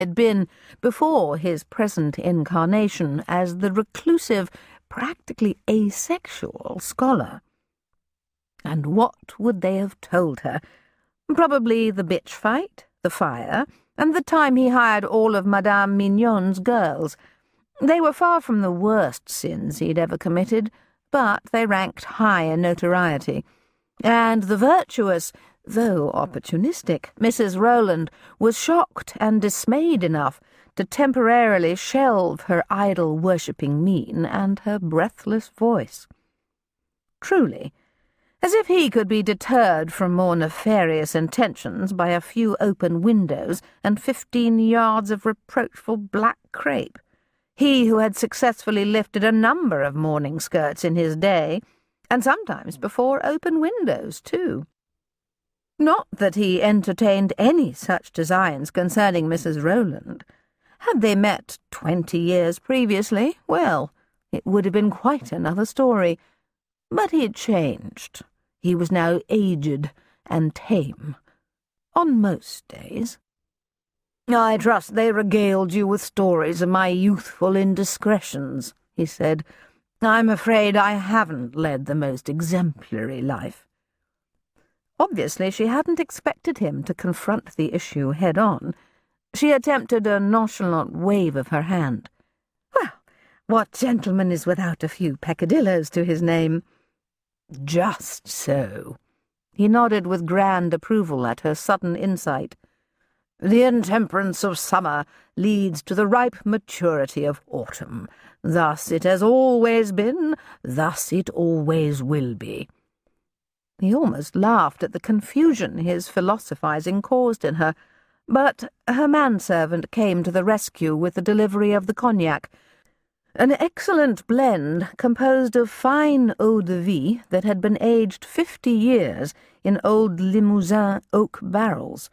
had been, before his present incarnation, as the reclusive, practically asexual scholar. And what would they have told her? Probably the bitch fight, the fire, and the time he hired all of Madame Mignon's girls. They were far from the worst sins he'd ever committed, but they ranked high in notoriety. And the virtuous, though opportunistic, Mrs. Rowland was shocked and dismayed enough to temporarily shelve her idol-worshipping mien and her breathless voice. Truly, as if he could be deterred from more nefarious intentions by a few open windows and 15 yards of reproachful black crape. He who had successfully lifted a number of morning skirts in his day, and sometimes before open windows, too. Not that he entertained any such designs concerning Mrs. Rowland. Had they met 20 years previously, well, it would have been quite another story. But he had changed. He was now aged and tame. On most days. "I trust they regaled you with stories of my youthful indiscretions," he said. "I'm afraid I haven't led the most exemplary life." Obviously, she hadn't expected him to confront the issue head-on. She attempted a nonchalant wave of her hand. "Well, what gentleman is without a few peccadillos to his name?" "Just so." He nodded with grand approval at her sudden insight. "The intemperance of summer leads to the ripe maturity of autumn. Thus it has always been, thus it always will be." He almost laughed at the confusion his philosophizing caused in her, but her manservant came to the rescue with the delivery of the cognac, an excellent blend composed of fine eau-de-vie that had been aged 50 years in old Limousin oak barrels.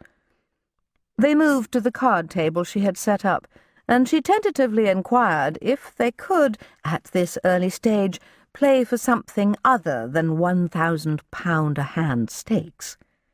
They moved to the card table she had set up, and she tentatively inquired if they could, at this early stage, play for something other than £1,000-a-hand stakes.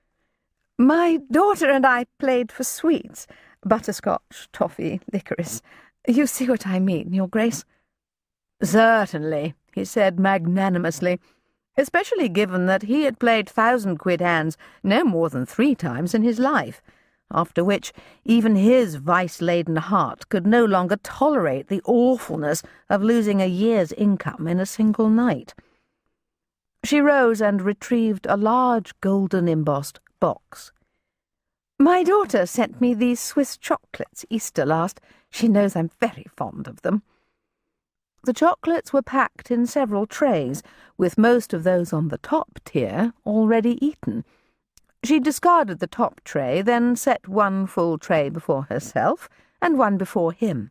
"My daughter and I played for sweets, butterscotch, toffee, licorice. You see what I mean, Your Grace?" "Certainly," he said magnanimously, especially given that he had played 1,000-quid hands no more than 3 times in his life, after which even his vice-laden heart could no longer tolerate the awfulness of losing a year's income in a single night. She rose and retrieved a large golden-embossed box. "My daughter sent me these Swiss chocolates Easter last. She knows I'm very fond of them." The chocolates were packed in several trays, with most of those on the top tier already eaten. She discarded the top tray, then set one full tray before herself and one before him.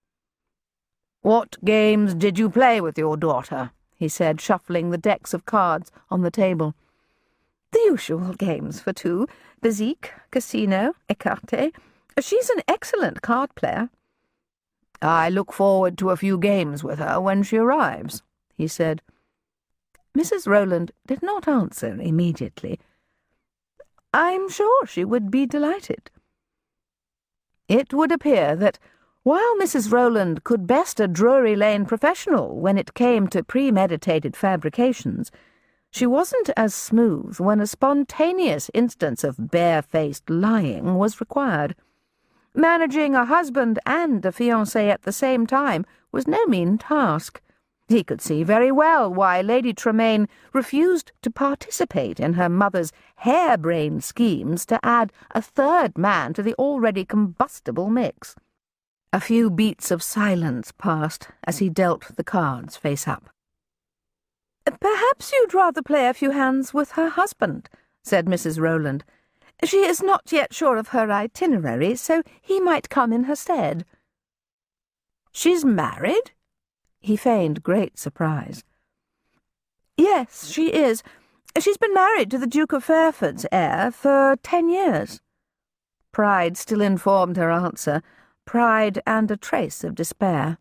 "What games did you play with your daughter?" he said, shuffling the decks of cards on the table. "The usual games for 2, bezique, casino, écarté. She's an excellent card player." "I look forward to a few games with her when she arrives," he said. Mrs. Rowland did not answer immediately. "I'm sure she would be delighted." It would appear that, while Mrs. Rowland could best a Drury Lane professional when it came to premeditated fabrications, she wasn't as smooth when a spontaneous instance of barefaced lying was required. Managing a husband and a fiancé at the same time was no mean task. He could see very well why Lady Tremaine refused to participate in her mother's harebrained schemes to add a 3rd man to the already combustible mix. A few beats of silence passed as he dealt the cards face up. "Perhaps you'd rather play a few hands with her husband," said Mrs. Rowland. "She is not yet sure of her itinerary, so he might come in her stead." "She's married?" He feigned great surprise. "Yes, she is. She's been married to the Duke of Fairford's heir for 10 years. Pride still informed her answer, pride and a trace of despair.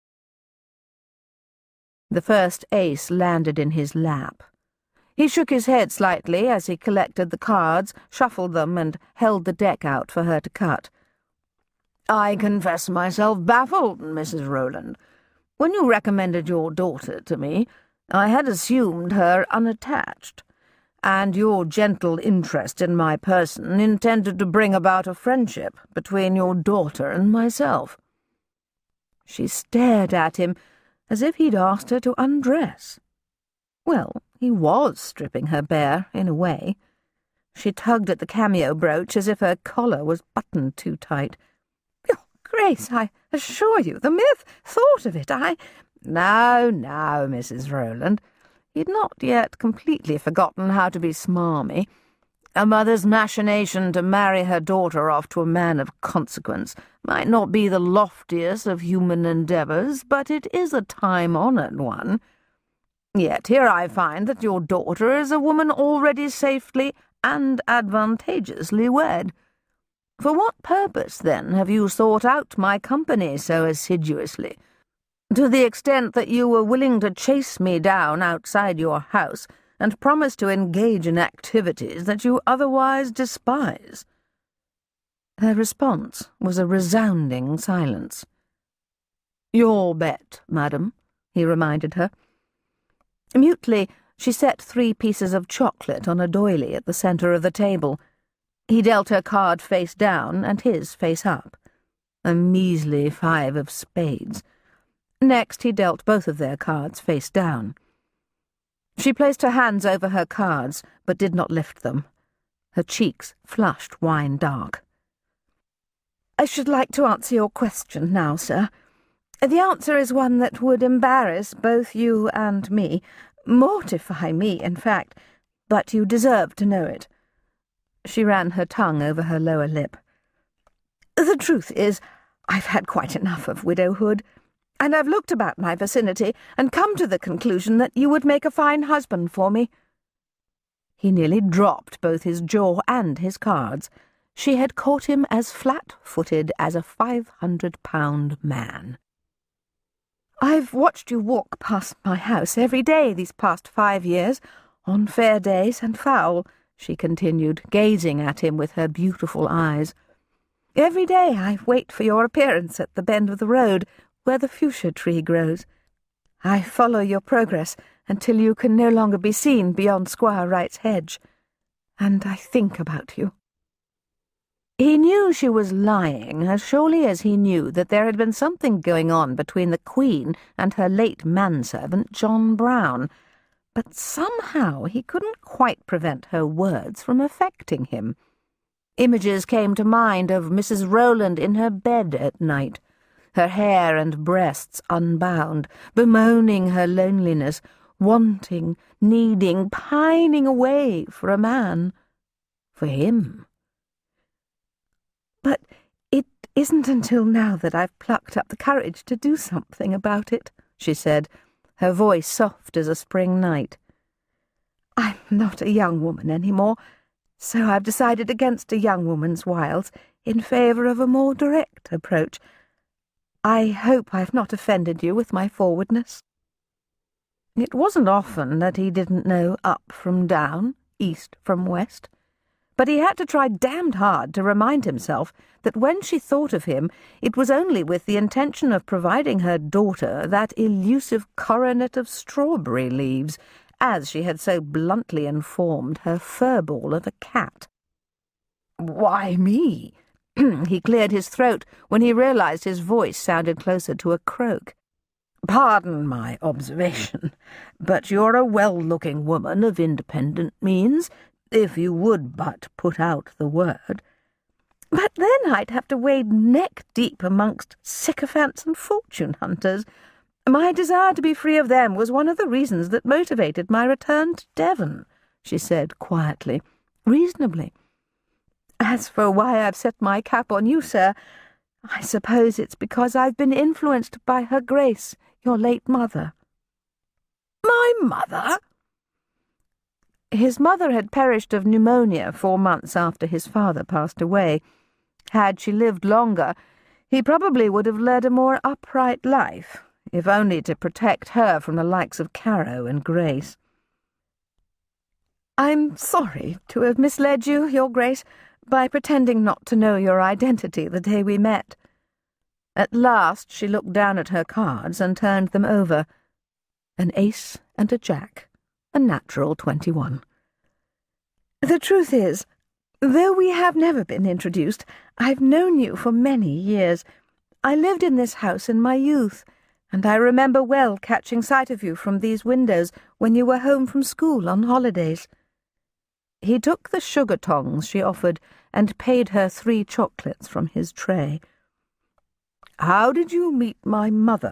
The first ace landed in his lap. He shook his head slightly as he collected the cards, shuffled them, and held the deck out for her to cut. I confess myself baffled, Mrs. Rowland. When you recommended your daughter to me, I had assumed her unattached, and your gentle interest in my person intended to bring about a friendship between your daughter and myself." She stared at him as if he'd asked her to undress. Well, he was stripping her bare, in a way. She tugged at the cameo brooch as if her collar was buttoned too tight. "Your Grace, I assure you, the mere thought of it, Now, Mrs. Rowland." He'd not yet completely forgotten how to be smarmy. A mother's machination to marry her daughter off to a man of consequence might not be the loftiest of human endeavours, but it is a time-honoured one. Yet here I find that your daughter is a woman already safely and advantageously wed. For what purpose, then, have you sought out my company so assiduously? To the extent that you were willing to chase me down outside your house and promise to engage in activities that you otherwise despise." Her response was a resounding silence. "Your bet, madam," he reminded her. Mutely, she set 3 pieces of chocolate on a doily at the centre of the table. He dealt her card face down and his face up. A measly 5 of spades. Next he dealt both of their cards face down. She placed her hands over her cards, but did not lift them. Her cheeks flushed wine-dark. "I should like to answer your question now, sir. The answer is one that would embarrass both you and me, mortify me, in fact, but you deserve to know it." She ran her tongue over her lower lip. "The truth is, I've had quite enough of widowhood, and I've looked about my vicinity and come to the conclusion that you would make a fine husband for me." He nearly dropped both his jaw and his cards. She had caught him as flat-footed as a 500-pound man. "I've watched you walk past my house every day these past 5 years, on fair days and foul," she continued, gazing at him with her beautiful eyes. "Every day I wait for your appearance at the bend of the road where the fuchsia tree grows. I follow your progress until you can no longer be seen beyond Squire Wright's hedge, and I think about you." He knew she was lying as surely as he knew that there had been something going on between the Queen and her late manservant, John Brown, but somehow he couldn't quite prevent her words from affecting him. Images came to mind of Mrs. Rowland in her bed at night, her hair and breasts unbound, bemoaning her loneliness, wanting, needing, pining away for a man, for him. "But it isn't until now that I've plucked up the courage to do something about it," she said, her voice soft as a spring night. "I'm not a young woman any more, so I've decided against a young woman's wiles in favour of a more direct approach. I hope I've not offended you with my forwardness." It wasn't often that he didn't know up from down, east from west, but he had to try damned hard to remind himself that when she thought of him, it was only with the intention of providing her daughter that elusive coronet of strawberry leaves, as she had so bluntly informed her furball of a cat. "Why me?" He cleared his throat when he realized his voice sounded closer to a croak. "Pardon my observation, but you're a well-looking woman of independent means, if you would but put out the word." "But then I'd have to wade neck-deep amongst sycophants and fortune-hunters. My desire to be free of them was one of the reasons that motivated my return to Devon," she said quietly, reasonably. "As for why I've set my cap on you, sir, I suppose it's because I've been influenced by Her Grace, your late mother." "My mother?" His mother had perished of pneumonia 4 months after his father passed away. Had she lived longer, he probably would have led a more upright life, if only to protect her from the likes of Caro and Grace. "I'm sorry to have misled you, Your Grace, by pretending not to know your identity the day we met." At last she looked down at her cards and turned them over. An ace and a jack, a natural 21. "The truth is, though we have never been introduced, I've known you for many years. I lived in this house in my youth, and I remember well catching sight of you from these windows when you were home from school on holidays." He took the sugar tongs she offered and paid her 3 chocolates from his tray. "How did you meet my mother?"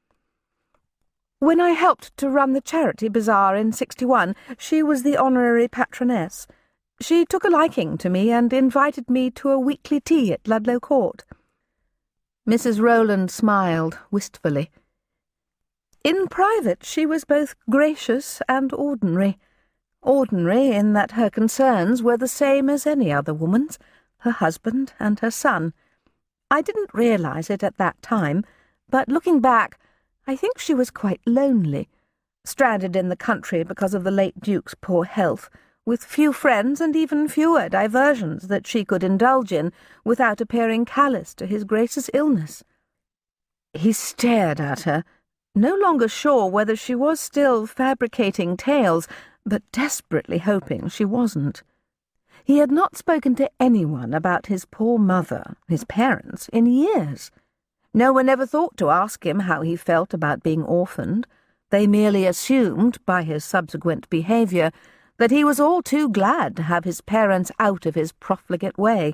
"When I helped to run the charity bazaar in '61, she was the honorary patroness. She took a liking to me and invited me to a weekly tea at Ludlow Court." Mrs. Rowland smiled wistfully. "In private she was both gracious and ordinary. Ordinary in that her concerns were the same as any other woman's, her husband and her son. I didn't realize it at that time, but looking back, I think she was quite lonely, stranded in the country because of the late Duke's poor health, with few friends and even fewer diversions that she could indulge in without appearing callous to his Grace's illness." He stared at her, no longer sure whether she was still fabricating tales, but desperately hoping she wasn't. He had not spoken to anyone about his poor mother, his parents, in years. No one ever thought to ask him how he felt about being orphaned. They merely assumed, by his subsequent behaviour, that he was all too glad to have his parents out of his profligate way.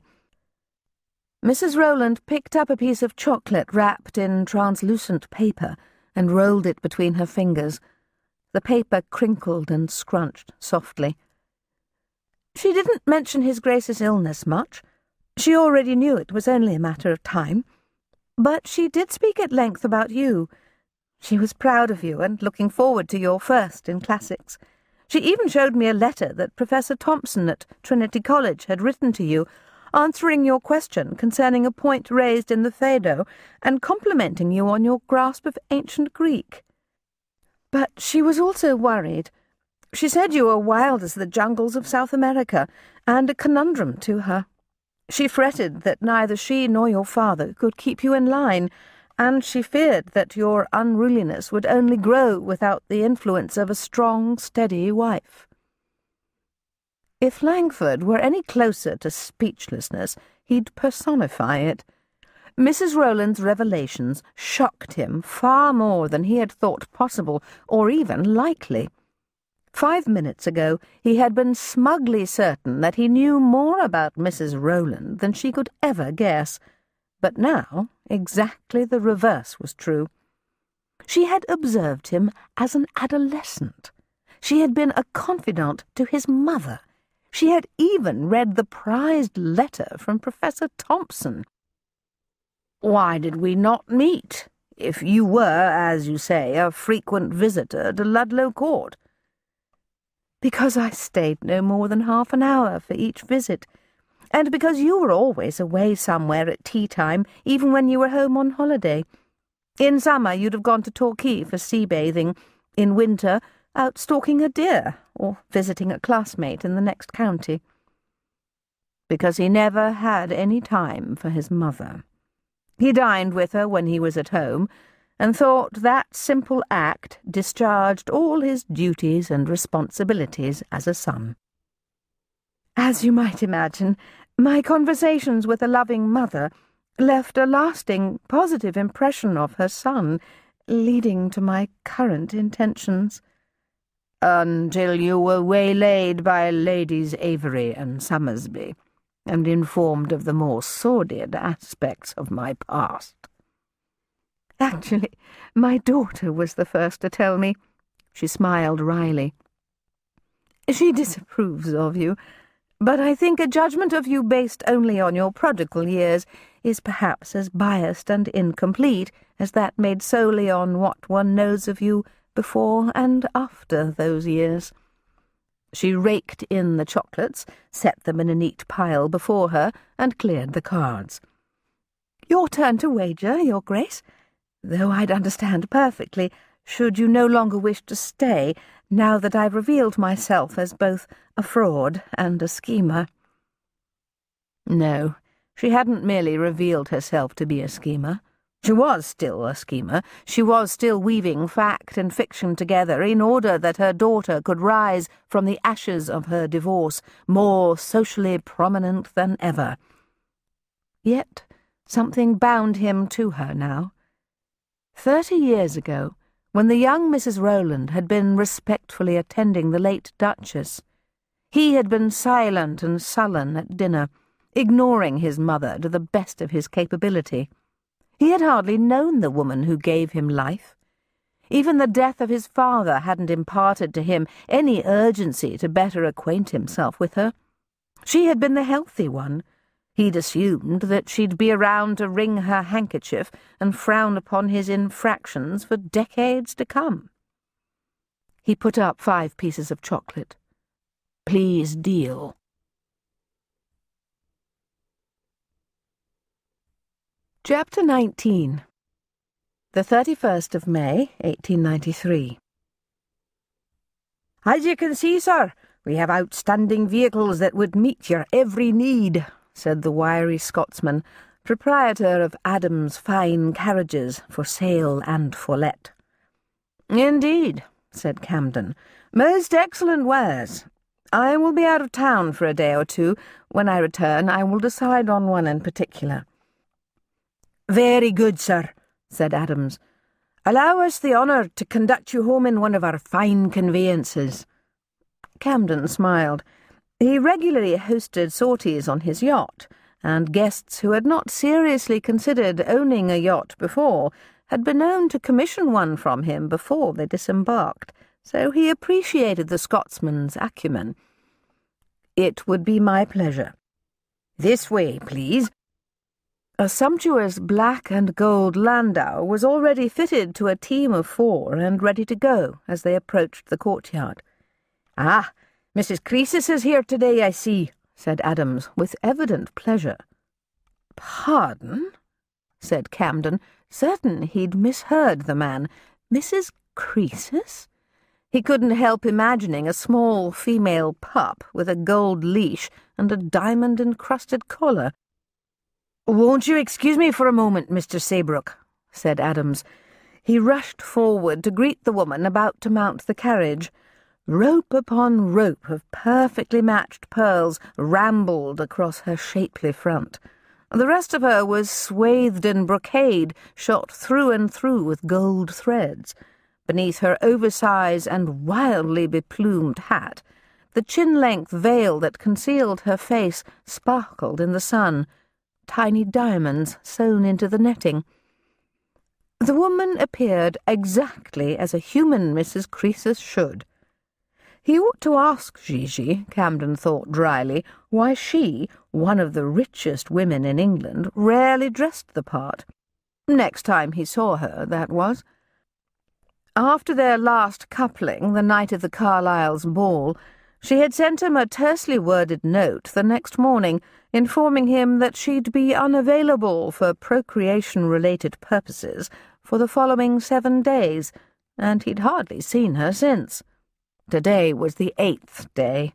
Mrs. Rowland picked up a piece of chocolate wrapped in translucent paper and rolled it between her fingers. The paper crinkled and scrunched softly. "She didn't mention his Grace's illness much. She already knew it was only a matter of time. But she did speak at length about you. She was proud of you and looking forward to your first in classics. She even showed me a letter that Professor Thompson at Trinity College had written to you, answering your question concerning a point raised in the Phaedo and complimenting you on your grasp of ancient Greek. But she was also worried. She said you were wild as the jungles of South America, and a conundrum to her. She fretted that neither she nor your father could keep you in line, and she feared that your unruliness would only grow without the influence of a strong, steady wife." If Langford were any closer to speechlessness, he'd personify it. Mrs. Rowland's revelations shocked him far more than he had thought possible or even likely. 5 minutes ago he had been smugly certain that he knew more about Mrs. Rowland than she could ever guess, but now exactly the reverse was true. She had observed him as an adolescent. She had been a confidant to his mother. She had even read the prized letter from Professor Thompson. "Why did we not meet, if you were, as you say, a frequent visitor to Ludlow Court?" "Because I stayed no more than half an hour for each visit, and because you were always away somewhere at tea-time, even when you were home on holiday. In summer you'd have gone to Torquay for sea-bathing, in winter out stalking a deer, or visiting a classmate in the next county." Because he never had any time for his mother. He dined with her when he was at home, and thought that simple act discharged all his duties and responsibilities as a son. As you might imagine, my conversations with a loving mother left a lasting, positive impression of her son, leading to my current intentions. "Until you were waylaid by Ladies Avery and Summersby, and informed of the more sordid aspects of my past." "Actually, my daughter was the first to tell me." She smiled wryly. "She disapproves of you, but I think a judgment of you based only on your prodigal years is perhaps as biased and incomplete as that made solely on what one knows of you before and after those years." She raked in the chocolates, set them in a neat pile before her, and cleared the cards. "Your turn to wager, Your Grace, though I'd understand perfectly, should you no longer wish to stay, now that I've revealed myself as both a fraud and a schemer." No, she hadn't merely revealed herself to be a schemer. She was still a schemer. She was still weaving fact and fiction together in order that her daughter could rise from the ashes of her divorce more socially prominent than ever. Yet something bound him to her now. 30 years ago, when the young Mrs. Rowland had been respectfully attending the late Duchess, he had been silent and sullen at dinner, ignoring his mother to the best of his capability. He had hardly known the woman who gave him life. Even the death of his father hadn't imparted to him any urgency to better acquaint himself with her. She had been the healthy one. He'd assumed that she'd be around to wring her handkerchief and frown upon his infractions for decades to come. He put up 5 pieces of chocolate. "Please deal." Chapter 19. The 31st of May, 1893. "As you can see, sir, we have outstanding vehicles that would meet your every need," said the wiry Scotsman, proprietor of Adams' Fine Carriages for sale and for let. "Indeed," said Camden. "Most excellent wares. I will be out of town for a day or two. When I return, I will decide on one in particular." "Very good, sir," said Adams. "Allow us the honour to conduct you home in one of our fine conveyances." Camden smiled. He regularly hosted sorties on his yacht, and guests who had not seriously considered owning a yacht before had been known to commission one from him before they disembarked, so he appreciated the Scotsman's acumen. "It would be my pleasure." "This way, please." A sumptuous black and gold landau was already fitted to a team of 4 and ready to go as they approached the courtyard. "Ah, Mrs. Croesus is here today, I see," said Adams, with evident pleasure. "Pardon?" said Camden, certain he'd misheard the man. "Mrs. Croesus?" He couldn't help imagining a small female pup with a gold leash and a diamond-encrusted collar. "Won't you excuse me for a moment, Mr. Saybrook?" said Adams. He rushed forward to greet the woman about to mount the carriage. Rope upon rope of perfectly matched pearls rambled across her shapely front. The rest of her was swathed in brocade, shot through and through with gold threads. Beneath her oversized and wildly beplumed hat, the chin-length veil that concealed her face sparkled in the sun. Tiny diamonds sewn into the netting. The woman appeared exactly as a human Mrs. Croesus should. He ought to ask Gigi, Camden thought dryly, why she, one of the richest women in England, rarely dressed the part. Next time he saw her, that was. After their last coupling, the night of the Carlyles' ball, she had sent him a tersely worded note the next morning, informing him that she'd be unavailable for procreation-related purposes for the following 7 days, and he'd hardly seen her since. Today was the 8th day.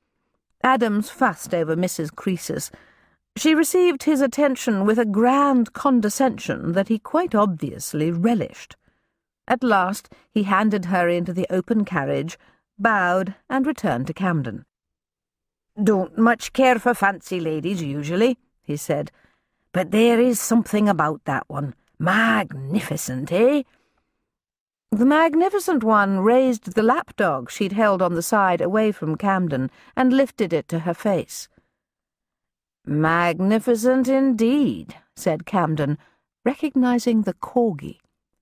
Adams fussed over Mrs. Croesus. She received his attention with a grand condescension that he quite obviously relished. At last he handed her into the open carriage, bowed, and returned to Camden. "Don't much care for fancy ladies, usually," he said. "But there is something about that one. Magnificent, eh?" The magnificent one raised the lapdog she'd held on the side away from Camden and lifted it to her face. "Magnificent indeed," said Camden, recognizing the corgi.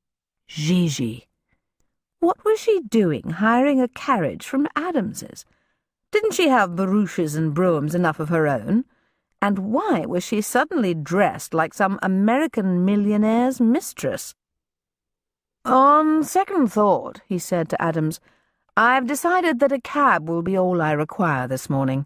Gigi. What was she doing hiring a carriage from Adams's? Didn't she have barouches and broughams enough of her own? And why was she suddenly dressed like some American millionaire's mistress? "On second thought," he said to Adams, "I've decided that a cab will be all I require this morning."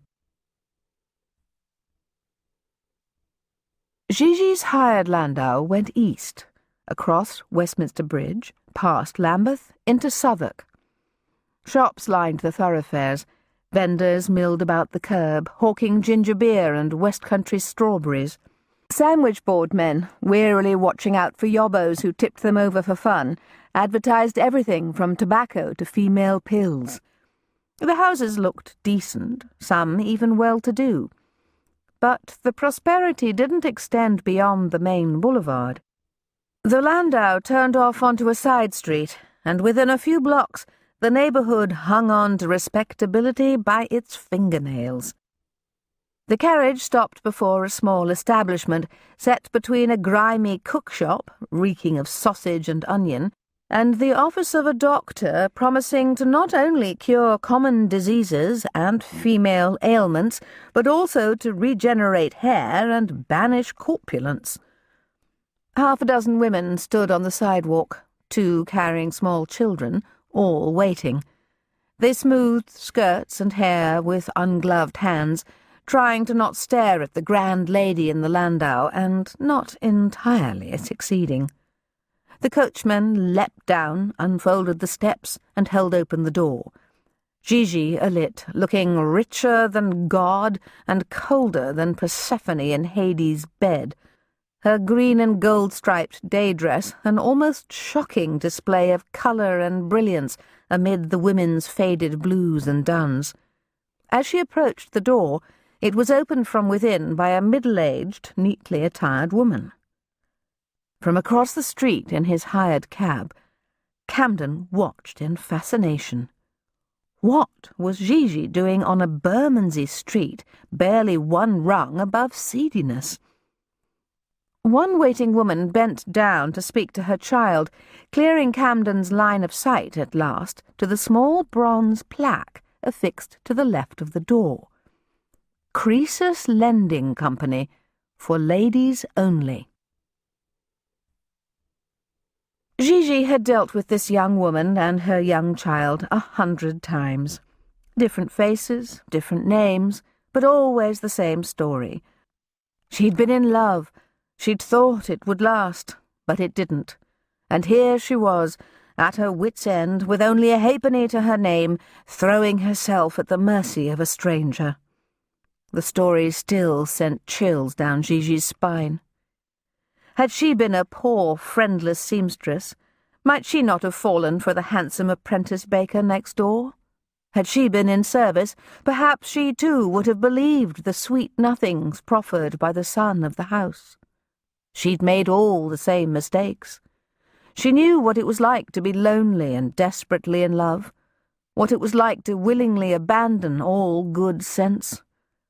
Gigi's hired landau went east, across Westminster Bridge, past Lambeth, into Southwark. Shops lined the thoroughfares. Vendors milled about the curb, hawking ginger beer and West Country strawberries. Sandwich board men, wearily watching out for yobbos who tipped them over for fun, advertised everything from tobacco to female pills. The houses looked decent, some even well-to-do. But the prosperity didn't extend beyond the main boulevard. The landau turned off onto a side street, and within a few blocks the neighborhood hung on to respectability by its fingernails. The carriage stopped before a small establishment set between a grimy cookshop, reeking of sausage and onion, and the office of a doctor promising to not only cure common diseases and female ailments, but also to regenerate hair and banish corpulence. Half a dozen women stood on the sidewalk, 2 carrying small children, all waiting. They smoothed skirts and hair with ungloved hands, trying to not stare at the grand lady in the landau, and not entirely succeeding. The coachman leapt down, unfolded the steps, and held open the door. Gigi alit, looking richer than God and colder than Persephone in Hades' bed, her green and gold-striped day dress an almost shocking display of colour and brilliance amid the women's faded blues and duns. As she approached the door, it was opened from within by a middle-aged, neatly attired woman. From across the street in his hired cab, Camden watched in fascination. What was Gigi doing on a Bermondsey street, barely 1 rung above seediness? One waiting woman bent down to speak to her child, clearing Camden's line of sight at last to the small bronze plaque affixed to the left of the door. Croesus Lending Company, for ladies only. Gigi had dealt with this young woman and her young child 100 times. Different faces, different names, but always the same story. She'd been in love. She'd thought it would last, but it didn't. And here she was, at her wit's end, with only a halfpenny to her name, throwing herself at the mercy of a stranger. The story still sent chills down Gigi's spine. Had she been a poor, friendless seamstress, might she not have fallen for the handsome apprentice baker next door? Had she been in service, perhaps she too would have believed the sweet nothings proffered by the son of the house. She'd made all the same mistakes. She knew what it was like to be lonely and desperately in love, what it was like to willingly abandon all good sense.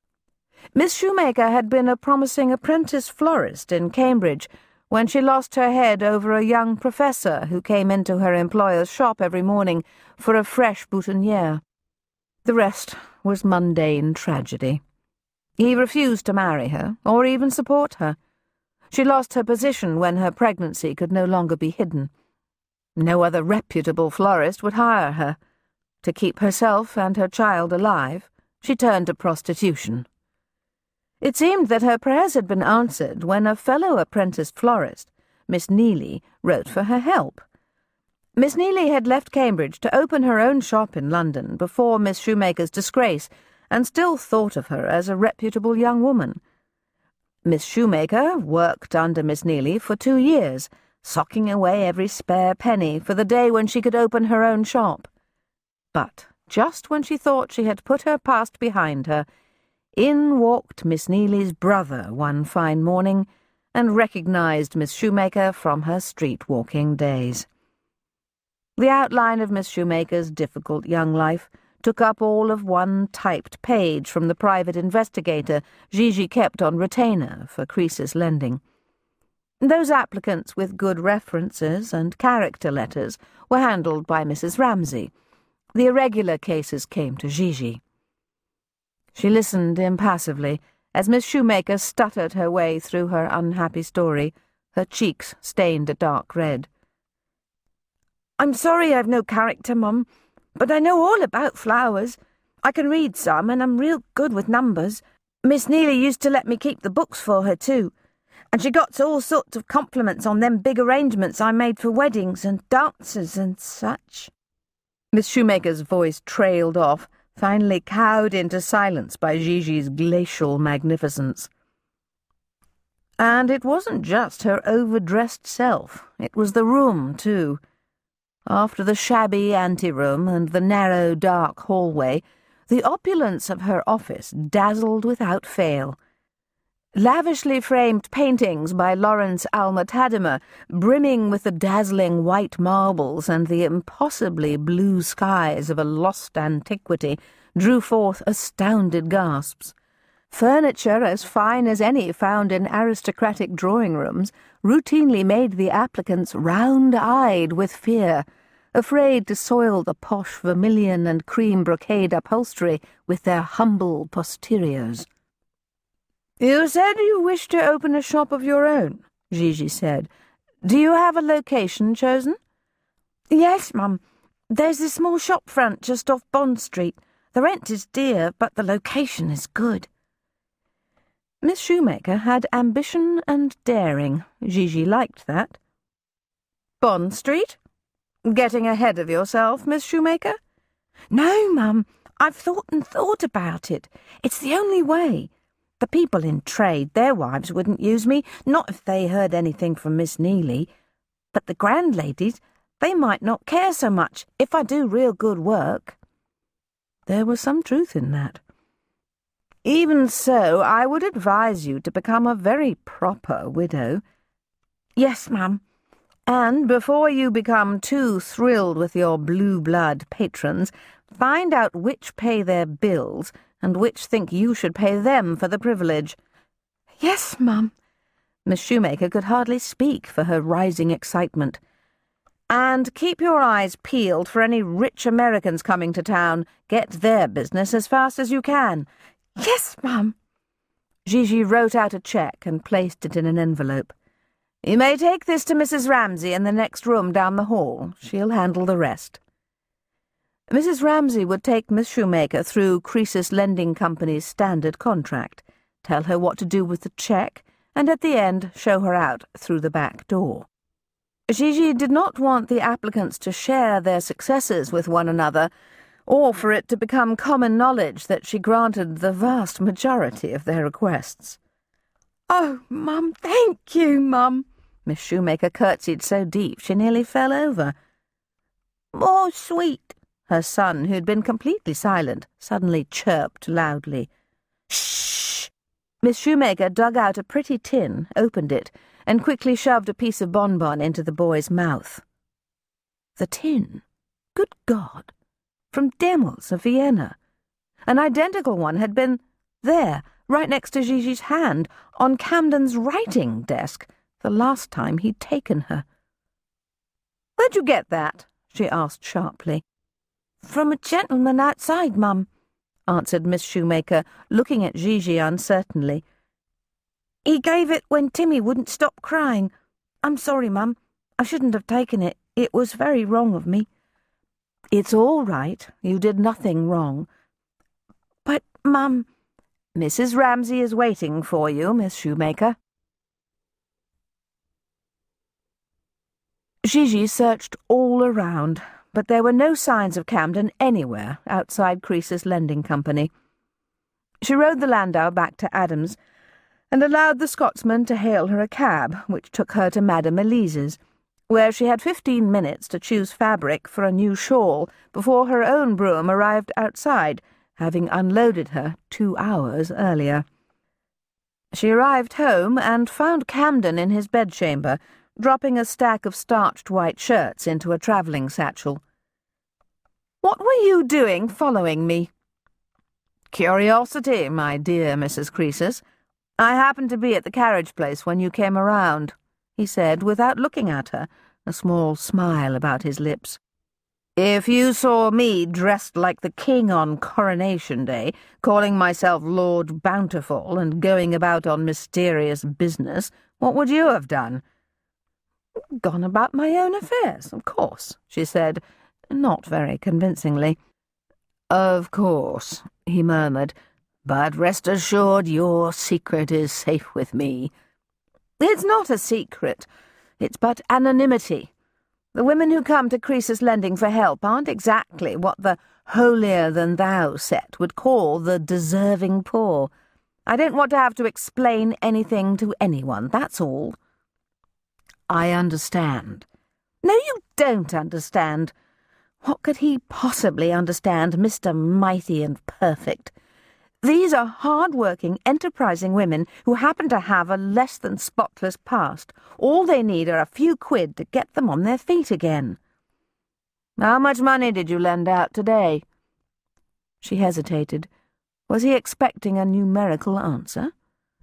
Miss Shoemaker had been a promising apprentice florist in Cambridge when she lost her head over a young professor who came into her employer's shop every morning for a fresh boutonniere. The rest was mundane tragedy. He refused to marry her, or even support her. She lost her position when her pregnancy could no longer be hidden. No other reputable florist would hire her. To keep herself and her child alive, she turned to prostitution. It seemed that her prayers had been answered when a fellow apprentice florist, Miss Neely, wrote for her help. Miss Neely had left Cambridge to open her own shop in London before Miss Shoemaker's disgrace, and still thought of her as a reputable young woman. Miss Shoemaker worked under Miss Neely for 2 years, socking away every spare penny for the day when she could open her own shop. But just when she thought she had put her past behind her, in walked Miss Neely's brother one fine morning and recognized Miss Shoemaker from her street-walking days. The outline of Miss Shoemaker's difficult young life took up all of one typed page from the private investigator Gigi kept on retainer for Croesus Lending. Those applicants with good references and character letters were handled by Mrs. Ramsay. The irregular cases came to Gigi. She listened impassively as Miss Shoemaker stuttered her way through her unhappy story, her cheeks stained a dark red. "I'm sorry I've no character, Mum, but I know all about flowers. I can read some, and I'm real good with numbers. Miss Neely used to let me keep the books for her, too, and she got all sorts of compliments on them big arrangements I made for weddings and dances and such." Miss Shoemaker's voice trailed off, finally cowed into silence by Gigi's glacial magnificence. And it wasn't just her overdressed self, it was the room, too. After the shabby anteroom and the narrow, dark hallway, the opulence of her office dazzled without fail. Lavishly framed paintings by Lawrence Alma-Tadema, brimming with the dazzling white marbles and the impossibly blue skies of a lost antiquity, drew forth astounded gasps. Furniture as fine as any found in aristocratic drawing-rooms routinely made the applicants round-eyed with fear, afraid to soil the posh vermilion and cream brocade upholstery with their humble posteriors. "You said you wished to open a shop of your own," Gigi said. "Do you have a location chosen?" "Yes, Mum. There's a small shop front just off Bond Street. The rent is dear, but the location is good." Miss Shoemaker had ambition and daring. Gigi liked that. "Bond Street? Getting ahead of yourself, Miss Shoemaker?" "No, Mum. I've thought and thought about it. It's the only way. The people in trade, their wives wouldn't use me, not if they heard anything from Miss Neely. But the grand ladies, they might not care so much if I do real good work." There was some truth in that. "Even so, I would advise you to become a very proper widow." "Yes, Mum." "And before you become too thrilled with your blue-blood patrons, find out which pay their bills and which think you should pay them for the privilege." "Yes, Mum." Miss Shoemaker could hardly speak for her rising excitement. "And keep your eyes peeled for any rich Americans coming to town. Get their business as fast as you can." "Yes, Mum." Gigi wrote out a cheque and placed it in an envelope. "You may take this to Mrs. Ramsay in the next room down the hall. She'll handle the rest." Mrs. Ramsay would take Miss Shoemaker through Croesus Lending Company's standard contract, tell her what to do with the cheque, and at the end show her out through the back door. Gigi did not want the applicants to share their successes with one another, or for it to become common knowledge that she granted the vast majority of their requests. "Oh, Mum, thank you, Mum." Miss Shoemaker curtsied so deep she nearly fell over. "More sweet," her son, who'd been completely silent, suddenly chirped loudly. "Shh!" Miss Shoemaker dug out a pretty tin, opened it, and quickly shoved a piece of bonbon into the boy's mouth. The tin? Good God! From Demels of Vienna. An identical one had been there, right next to Gigi's hand, on Camden's writing desk, the last time he'd taken her. "Where'd you get that?" she asked sharply. "From a gentleman outside, Mum," answered Miss Shoemaker, looking at Gigi uncertainly. "He gave it when Timmy wouldn't stop crying. I'm sorry, Mum. I shouldn't have taken it. It was very wrong of me." "It's all right. You did nothing wrong." "But, Mum—" "Mrs. Ramsay is waiting for you, Miss Shoemaker." Gigi searched all around, but there were no signs of Camden anywhere outside Croesus Lending Company. She rode the landau back to Adams, and allowed the Scotsman to hail her a cab, which took her to Madame Elise's, where she had 15 minutes to choose fabric for a new shawl before her own brougham arrived outside, having unloaded her 2 hours earlier. She arrived home and found Camden in his bedchamber, dropping a stack of starched white shirts into a travelling satchel. "What were you doing following me?" "Curiosity, my dear Mrs. Croesus. I happened to be at the carriage place when you came around," he said, without looking at her, a small smile about his lips. "If you saw me dressed like the king on Coronation Day, calling myself Lord Bountiful and going about on mysterious business, what would you have done?" "Gone about my own affairs, of course," she said, not very convincingly. "Of course," he murmured, "but rest assured your secret is safe with me." "It's not a secret. It's but anonymity. The women who come to Croesus Lending for help aren't exactly what the holier-than-thou set would call the deserving poor. I don't want to have to explain anything to anyone, that's all." "I understand." "No, you don't understand." What could he possibly understand, Mr. Mighty and Perfect? These are hard-working, enterprising women who happen to have a less-than-spotless past. All they need are a few quid to get them on their feet again. "How much money did you lend out today?" She hesitated. Was he expecting a numerical answer?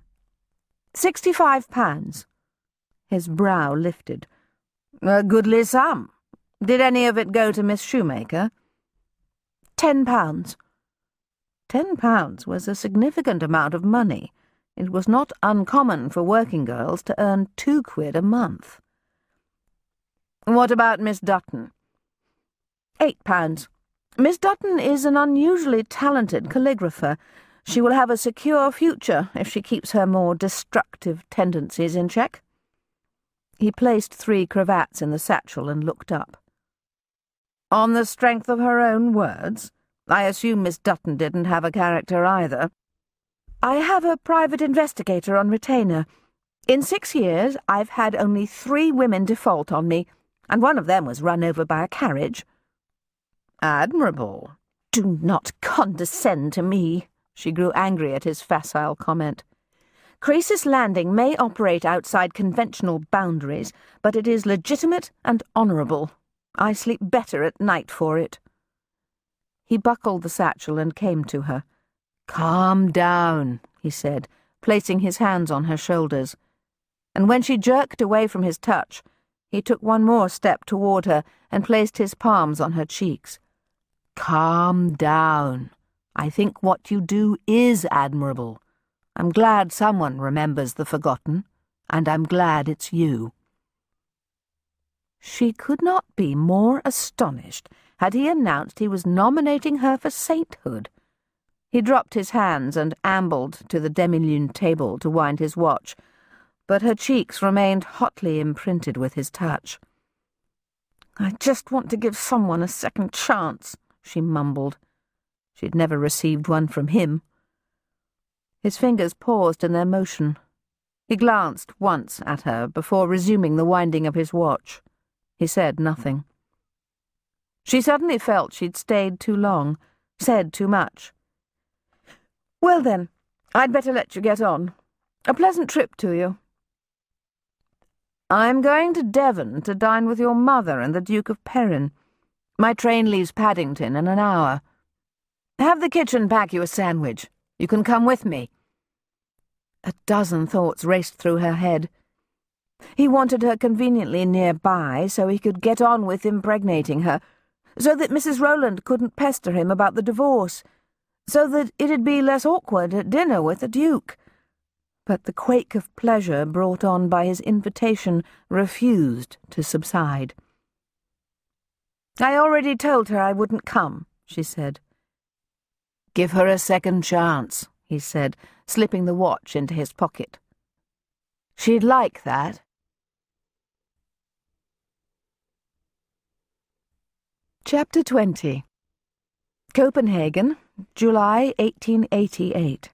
£65. His brow lifted. "A goodly sum. Did any of it go to Miss Shoemaker?" £10. £10 was a significant amount of money. It was not uncommon for working girls to earn 2 quid a month. "What about Miss Dutton?" £8. Miss Dutton is an unusually talented calligrapher. She will have a secure future if she keeps her more destructive tendencies in check. He placed 3 cravats in the satchel and looked up. "On the strength of her own words? I assume Miss Dutton didn't have a character either." "I have a private investigator on retainer. In 6 years I've had only 3 women default on me, and one of them was run over by a carriage." "Admirable." "Do not condescend to me." She grew angry at his facile comment. "Crisis Landing may operate outside conventional boundaries, but it is legitimate and honourable. I sleep better at night for it." He buckled the satchel and came to her. "Calm down," he said, placing his hands on her shoulders. And when she jerked away from his touch, he took one more step toward her and placed his palms on her cheeks. "Calm down. I think what you do is admirable. I'm glad someone remembers the forgotten, and I'm glad it's you." She could not be more astonished had he announced he was nominating her for sainthood. He dropped his hands and ambled to the demi-lune table to wind his watch, but her cheeks remained hotly imprinted with his touch. "I just want to give someone a second chance," she mumbled. She'd never received one from him. His fingers paused in their motion. He glanced once at her before resuming the winding of his watch. He said nothing. She suddenly felt she'd stayed too long, said too much. "Well then, I'd better let you get on. A pleasant trip to you." "I'm going to Devon to dine with your mother and the Duke of Perrin. My train leaves Paddington in an hour. Have the kitchen pack you a sandwich. You can come with me." A dozen thoughts raced through her head. He wanted her conveniently nearby so he could get on with impregnating her, so that Mrs. Rowland couldn't pester him about the divorce, so that it'd be less awkward at dinner with the Duke. But the quake of pleasure brought on by his invitation refused to subside. "I already told her I wouldn't come," she said. "Give her a second chance," he said, slipping the watch into his pocket. "She'd like that." Chapter 20. Copenhagen, July 1888.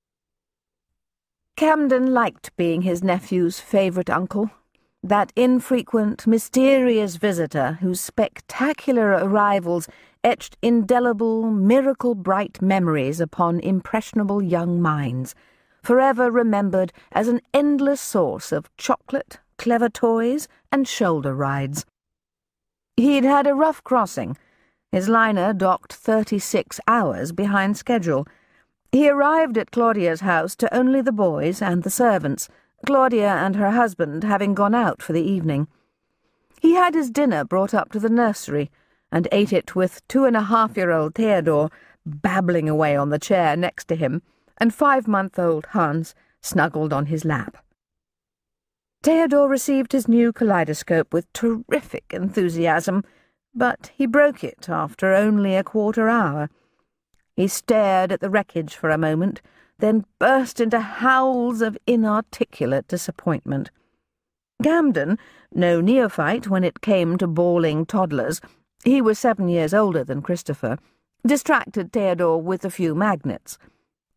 Camden liked being his nephew's favourite uncle, that infrequent, mysterious visitor whose spectacular arrivals etched indelible, miracle-bright memories upon impressionable young minds, forever remembered as an endless source of chocolate, clever toys, and shoulder rides. He'd had a rough crossing. His liner docked 36 hours behind schedule. He arrived at Claudia's house to only the boys and the servants, Claudia and her husband having gone out for the evening. He had his dinner brought up to the nursery, and ate it with 2.5-year-old Theodore babbling away on the chair next to him, and 5-month-old Hans snuggled on his lap. Theodore received his new kaleidoscope with terrific enthusiasm, but he broke it after only a quarter hour. He stared at the wreckage for a moment, then burst into howls of inarticulate disappointment. Camden, no neophyte when it came to bawling toddlers, he was 7 years older than Christopher, distracted Theodore with a few magnets.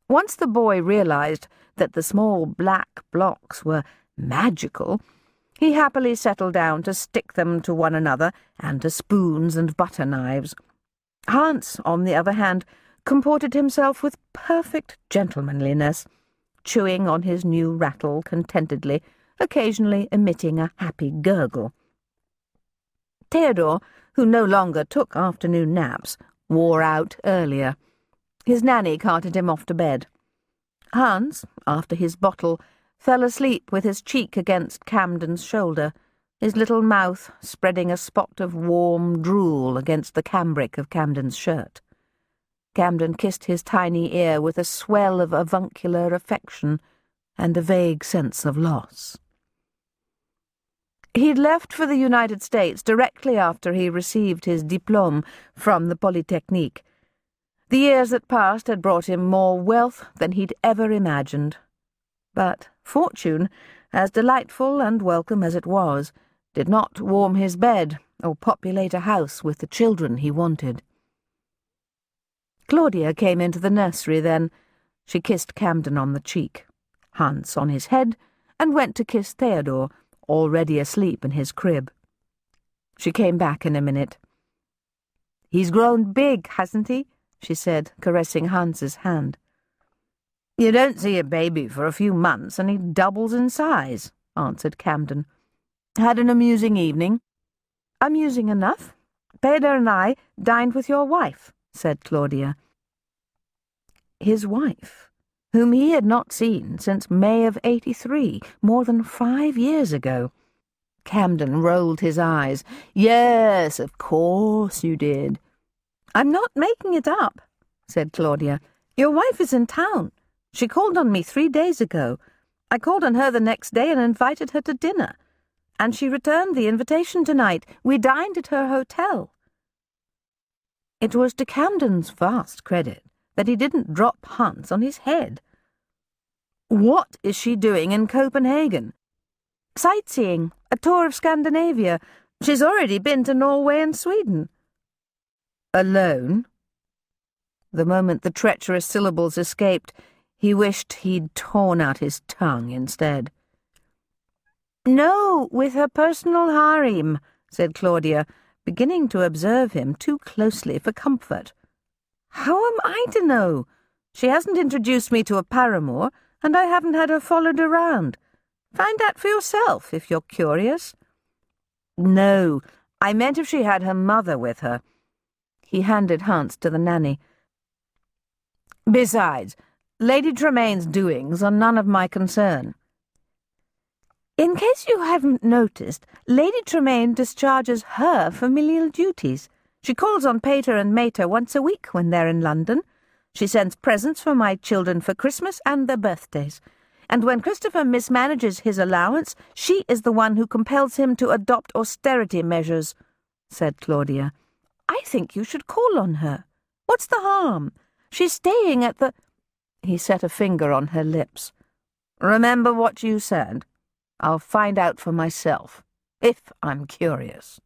Once the boy realized that the small black blocks were magical, he happily settled down to stick them to one another and to spoons and butter knives. Hans, on the other hand, comported himself with perfect gentlemanliness, chewing on his new rattle contentedly, occasionally emitting a happy gurgle. Theodore, who no longer took afternoon naps, wore out earlier. His nanny carted him off to bed. Hans, after his bottle, fell asleep with his cheek against Camden's shoulder, his little mouth spreading a spot of warm drool against the cambric of Camden's shirt. Camden kissed his tiny ear with a swell of avuncular affection and a vague sense of loss. He'd left for the United States directly after he received his diplôme from the Polytechnique. The years that passed had brought him more wealth than he'd ever imagined. But fortune, as delightful and welcome as it was, did not warm his bed or populate a house with the children he wanted. Claudia came into the nursery then. She kissed Camden on the cheek, Hans on his head, and went to kiss Theodore, already asleep in his crib. She came back in a minute. "He's grown big, hasn't he?" she said, caressing Hans's hand. "You don't see a baby for a few months, and he doubles in size," answered Camden. "Had an amusing evening?" "Amusing enough. Peder and I dined with your wife," said Claudia. His wife, whom he had not seen since May of '83, more than 5 years ago. Camden rolled his eyes. "Yes, of course you did." "I'm not making it up," said Claudia. "Your wife is in town. She called on me 3 days ago. I called on her the next day and invited her to dinner. And she returned the invitation tonight. We dined at her hotel." It was to Camden's vast credit that he didn't drop Hans on his head. "What is she doing in Copenhagen?" "Sightseeing, a tour of Scandinavia. She's already been to Norway and Sweden." "Alone?" The moment the treacherous syllables escaped, he wished he'd torn out his tongue instead. "No, with her personal harem," said Claudia, beginning to observe him too closely for comfort. "How am I to know? She hasn't introduced me to a paramour, and I haven't had her followed around. Find out for yourself, if you're curious." "No, I meant if she had her mother with her." He handed Hans to the nanny. "Besides, Lady Tremain's doings are none of my concern." "In case you haven't noticed, Lady Tremain discharges her familial duties. She calls on Pater and Mater once a week when they're in London. She sends presents for my children for Christmas and their birthdays. And when Christopher mismanages his allowance, she is the one who compels him to adopt austerity measures," said Claudia. "I think you should call on her. What's the harm? She's staying at the—" He set a finger on her lips. "Remember what you said. I'll find out for myself, if I'm curious."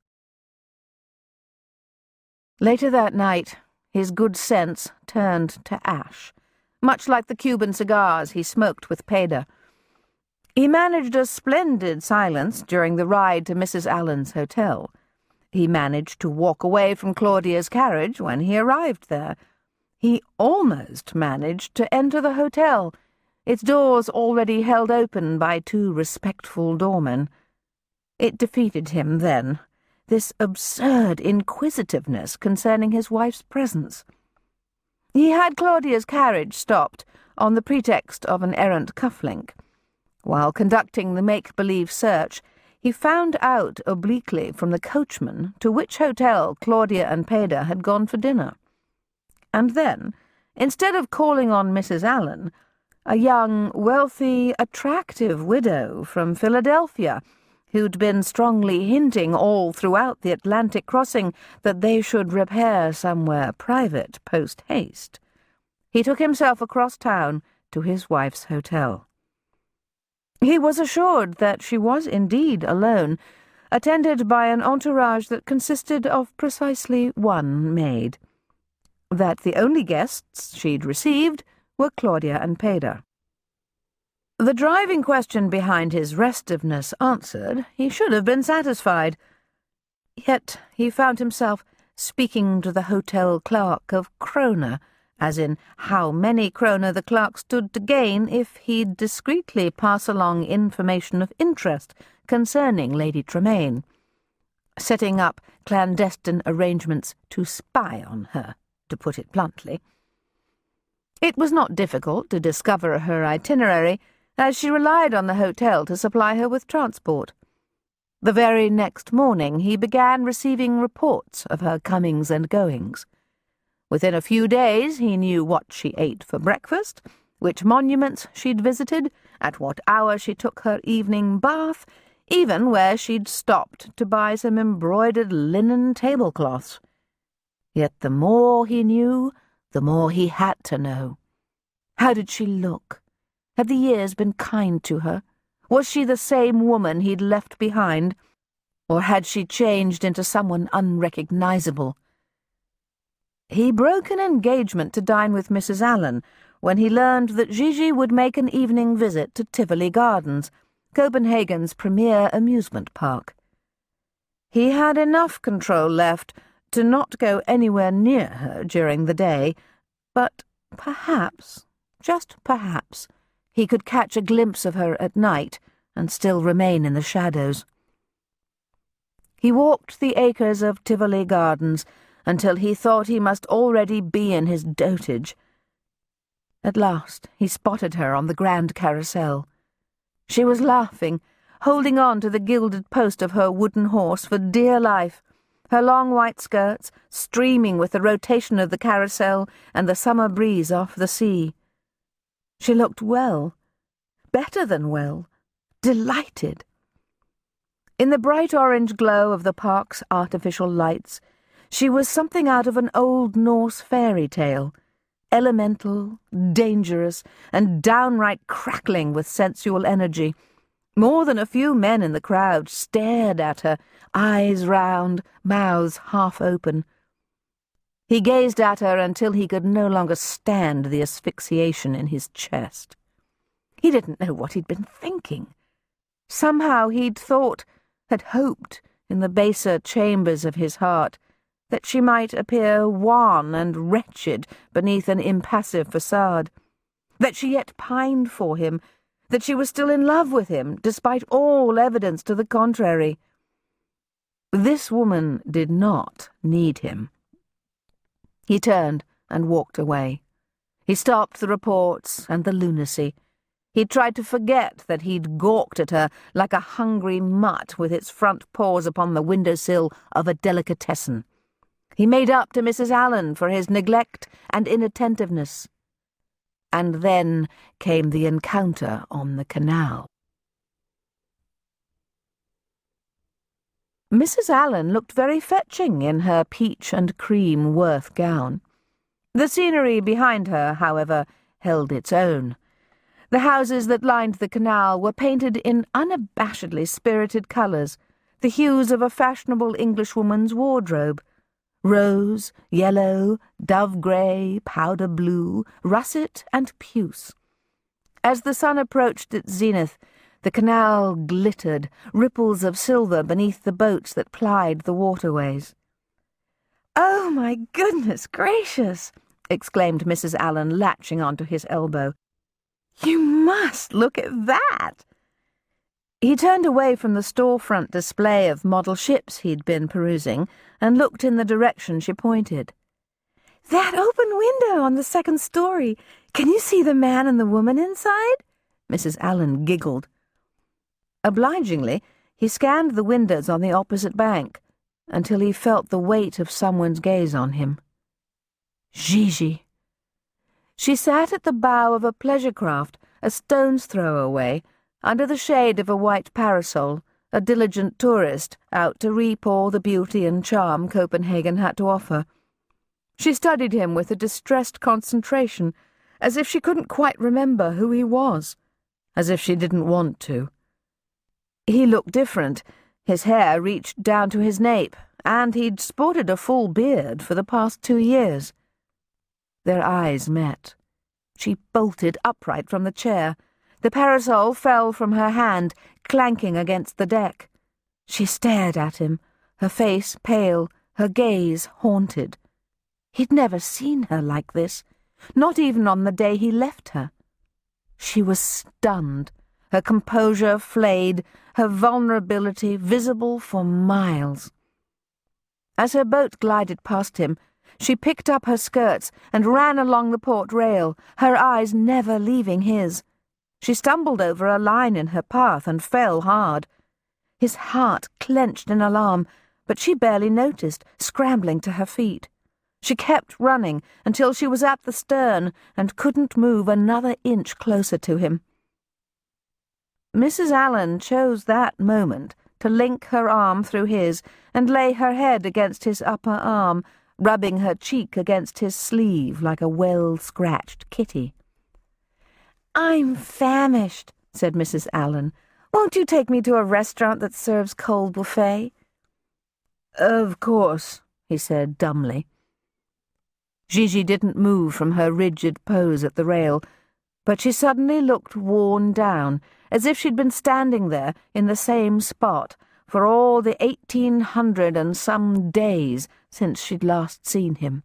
Later that night, his good sense turned to ash, much like the Cuban cigars he smoked with Peder. He managed a splendid silence during the ride to Mrs. Allen's hotel. He managed to walk away from Claudia's carriage when he arrived there. He almost managed to enter the hotel, its doors already held open by 2 respectful doormen. It defeated him then, this absurd inquisitiveness concerning his wife's presence. He had Claudia's carriage stopped on the pretext of an errant cufflink. While conducting the make-believe search, he found out obliquely from the coachman to which hotel Claudia and Peder had gone for dinner. And then, instead of calling on Mrs. Allen, a young, wealthy, attractive widow from Philadelphia, who'd been strongly hinting all throughout the Atlantic crossing that they should repair somewhere private post-haste, he took himself across town to his wife's hotel. He was assured that she was indeed alone, attended by an entourage that consisted of precisely 1 maid. That the only guests she'd received were Claudia and Peder. The driving question behind his restiveness answered, he should have been satisfied. Yet he found himself speaking to the hotel clerk of kroner, as in how many kroner the clerk stood to gain if he'd discreetly pass along information of interest concerning Lady Tremaine, setting up clandestine arrangements to spy on her, to put it bluntly. It was not difficult to discover her itinerary, as she relied on the hotel to supply her with transport. The very next morning he began receiving reports of her comings and goings. Within a few days he knew what she ate for breakfast, which monuments she'd visited, at what hour she took her evening bath, even where she'd stopped to buy some embroidered linen tablecloths. Yet the more he knew, the more he had to know. How did she look? Had the years been kind to her? Was she the same woman he'd left behind? Or had she changed into someone unrecognizable? He broke an engagement to dine with Mrs. Allen when he learned that Gigi would make an evening visit to Tivoli Gardens, Copenhagen's premier amusement park. He had enough control left to not go anywhere near her during the day, but perhaps, just perhaps, he could catch a glimpse of her at night and still remain in the shadows. He walked the acres of Tivoli Gardens until he thought he must already be in his dotage. At last he spotted her on the grand carousel. She was laughing, holding on to the gilded post of her wooden horse for dear life, her long white skirts streaming with the rotation of the carousel and the summer breeze off the sea. She looked well, better than well, delighted. In the bright orange glow of the park's artificial lights, she was something out of an old Norse fairy tale, elemental, dangerous, and downright crackling with sensual energy. More than a few men in the crowd stared at her, eyes round, mouths half open. He gazed at her until he could no longer stand the asphyxiation in his chest. He didn't know what he'd been thinking. Somehow he'd thought, had hoped, in the baser chambers of his heart, that she might appear wan and wretched beneath an impassive facade, that she yet pined for him, that she was still in love with him, despite all evidence to the contrary. This woman did not need him. He turned and walked away. He stopped the reports and the lunacy. He tried to forget that he'd gawked at her like a hungry mutt with its front paws upon the windowsill of a delicatessen. He made up to Mrs. Allen for his neglect and inattentiveness. And then came the encounter on the canal. Mrs. Allen looked very fetching in her peach and cream Worth gown. The scenery behind her, however, held its own. The houses that lined the canal were painted in unabashedly spirited colours, the hues of a fashionable Englishwoman's wardrobe: rose, yellow, dove-grey, powder blue, russet, and puce. As the sun approached its zenith, the canal glittered, ripples of silver beneath the boats that plied the waterways. "Oh, my goodness gracious!" exclaimed Mrs. Allen, latching onto his elbow. "You must look at that!" He turned away from the storefront display of model ships he'd been perusing and looked in the direction she pointed. "That open window on the second story! Can you see the man and the woman inside?" Mrs. Allen giggled. Obligingly, he scanned the windows on the opposite bank until he felt the weight of someone's gaze on him. Gigi. She sat at the bow of a pleasure craft, a stone's throw away, under the shade of a white parasol, a diligent tourist out to reap all the beauty and charm Copenhagen had to offer. She studied him with a distressed concentration, as if she couldn't quite remember who he was, as if she didn't want to. He looked different. His hair reached down to his nape, and he'd sported a full beard for the past 2 years. Their eyes met. She bolted upright from the chair. The parasol fell from her hand, clanking against the deck. She stared at him, her face pale, her gaze haunted. He'd never seen her like this, not even on the day he left her. She was stunned, her composure flayed, her vulnerability visible for miles. As her boat glided past him, she picked up her skirts and ran along the port rail, her eyes never leaving his. She stumbled over a line in her path and fell hard. His heart clenched in alarm, but she barely noticed, scrambling to her feet. She kept running until she was at the stern and couldn't move another inch closer to him. Mrs. Allen chose that moment to link her arm through his and lay her head against his upper arm, rubbing her cheek against his sleeve like a well-scratched kitty. "I'm famished," said Mrs. Allen. "Won't you take me to a restaurant that serves cold buffet?" "Of course," he said dumbly. Gigi didn't move from her rigid pose at the rail, but she suddenly looked worn down, as if she'd been standing there in the same spot for all the 1,800 and some days since she'd last seen him.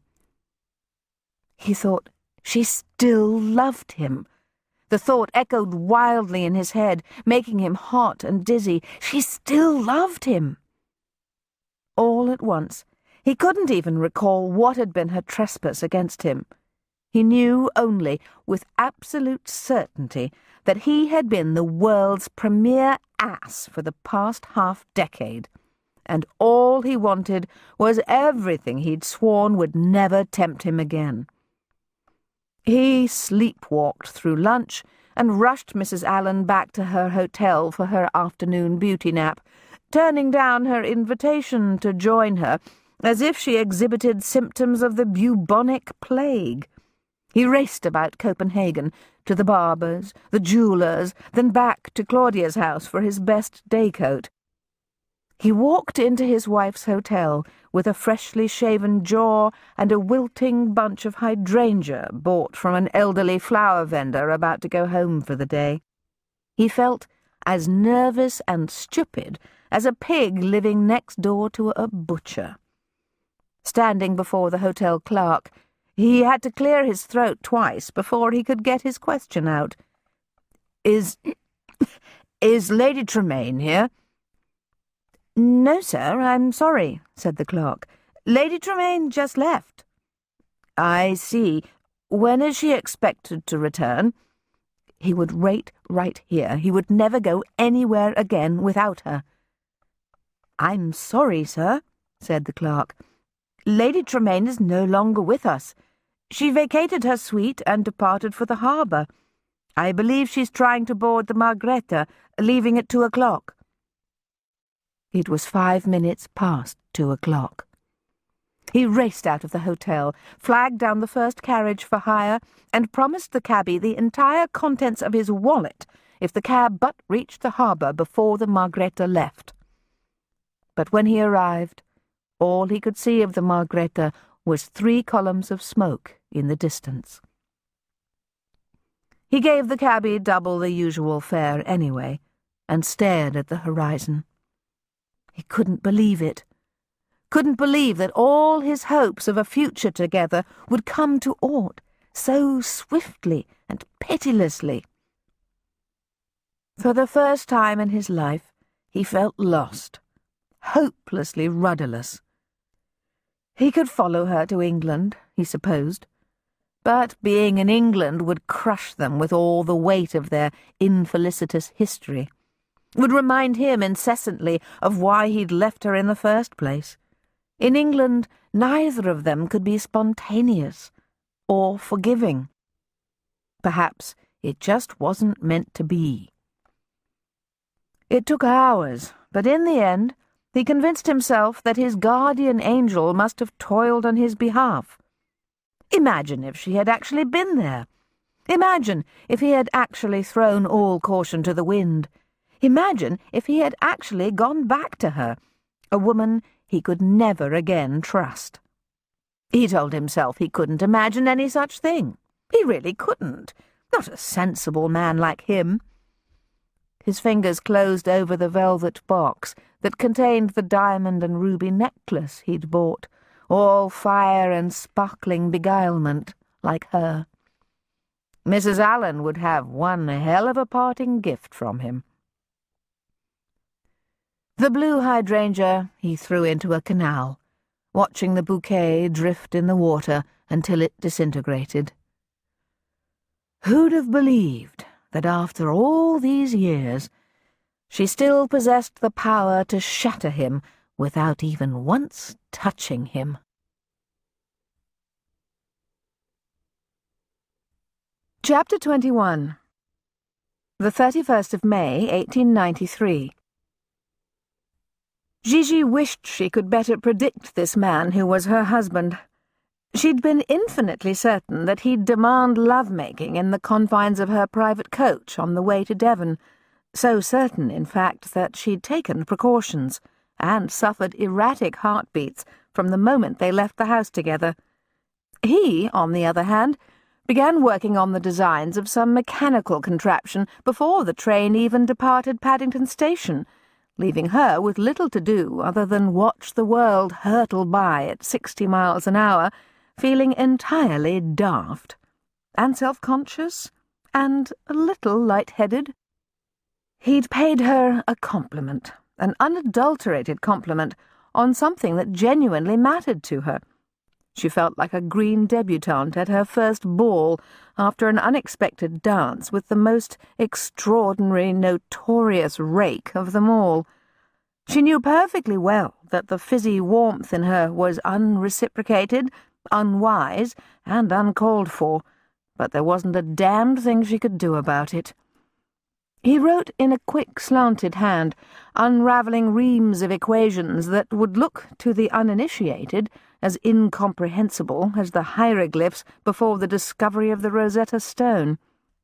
He thought she still loved him. The thought echoed wildly in his head, making him hot and dizzy. She still loved him. All at once, he couldn't even recall what had been her trespass against him. He knew only, with absolute certainty, that he had been the world's premier ass for the past half-decade, and all he wanted was everything he'd sworn would never tempt him again. He sleepwalked through lunch and rushed Mrs. Allen back to her hotel for her afternoon beauty nap, turning down her invitation to join her as if she exhibited symptoms of the bubonic plague. He raced about Copenhagen, to the barber's, the jeweller's, then back to Claudia's house for his best day coat. He walked into his wife's hotel with a freshly shaven jaw and a wilting bunch of hydrangea bought from an elderly flower vendor about to go home for the day. He felt as nervous and stupid as a pig living next door to a butcher. Standing before the hotel clerk, he had to clear his throat twice before he could get his question out. Is Lady Tremaine here?" "No, sir, I'm sorry," said the clerk. "Lady Tremaine just left." "I see. When is she expected to return?" He would rate right here. He would never go anywhere again without her. "I'm sorry, sir," said the clerk. "Lady Tremaine is no longer with us. She vacated her suite and departed for the harbour. I believe she's trying to board the Margrethe, leaving at 2:00. It was 5 minutes past 2:00. He raced out of the hotel, flagged down the first carriage for hire, and promised the cabby the entire contents of his wallet if the cab but reached the harbour before the Margrethe left. But when he arrived, all he could see of the Margrethe was 3 columns of smoke in the distance. He gave the cabby double the usual fare anyway, and stared at the horizon. He couldn't believe it. Couldn't believe that all his hopes of a future together would come to aught so swiftly and pitilessly. For the first time in his life, he felt lost, hopelessly rudderless. He could follow her to England, he supposed, but being in England would crush them with all the weight of their infelicitous history, would remind him incessantly of why he'd left her in the first place. In England, neither of them could be spontaneous or forgiving. Perhaps it just wasn't meant to be. It took hours, but in the end, he convinced himself that his guardian angel must have toiled on his behalf. Imagine if she had actually been there. Imagine if he had actually thrown all caution to the wind. Imagine if he had actually gone back to her, a woman he could never again trust. He told himself he couldn't imagine any such thing. He really couldn't. Not a sensible man like him. His fingers closed over the velvet box that contained the diamond and ruby necklace he'd bought, all fire and sparkling beguilement, like her. Mrs. Allen would have one hell of a parting gift from him. The blue hydrangea he threw into a canal, watching the bouquet drift in the water until it disintegrated. Who'd have believed that after all these years she still possessed the power to shatter him without even once touching him? Chapter 21. The 31st of May, 1893. Gigi wished she could better predict this man who was her husband. She'd been infinitely certain that he'd demand love-making in the confines of her private coach on the way to Devon, so certain, in fact, that she'd taken precautions and suffered erratic heartbeats from the moment they left the house together. He, on the other hand, began working on the designs of some mechanical contraption before the train even departed Paddington Station, leaving her with little to do other than watch the world hurtle by at 60 miles an hour, feeling entirely daft, and self-conscious, and a little light-headed. He'd paid her a compliment, an unadulterated compliment, on something that genuinely mattered to her. She felt like a green debutante at her first ball after an unexpected dance with the most extraordinary, notorious rake of them all. She knew perfectly well that the fizzy warmth in her was unreciprocated, unwise, and uncalled for, but there wasn't a damned thing she could do about it. He wrote in a quick, slanted hand, unravelling reams of equations that would look to the uninitiated as incomprehensible as the hieroglyphs before the discovery of the Rosetta Stone.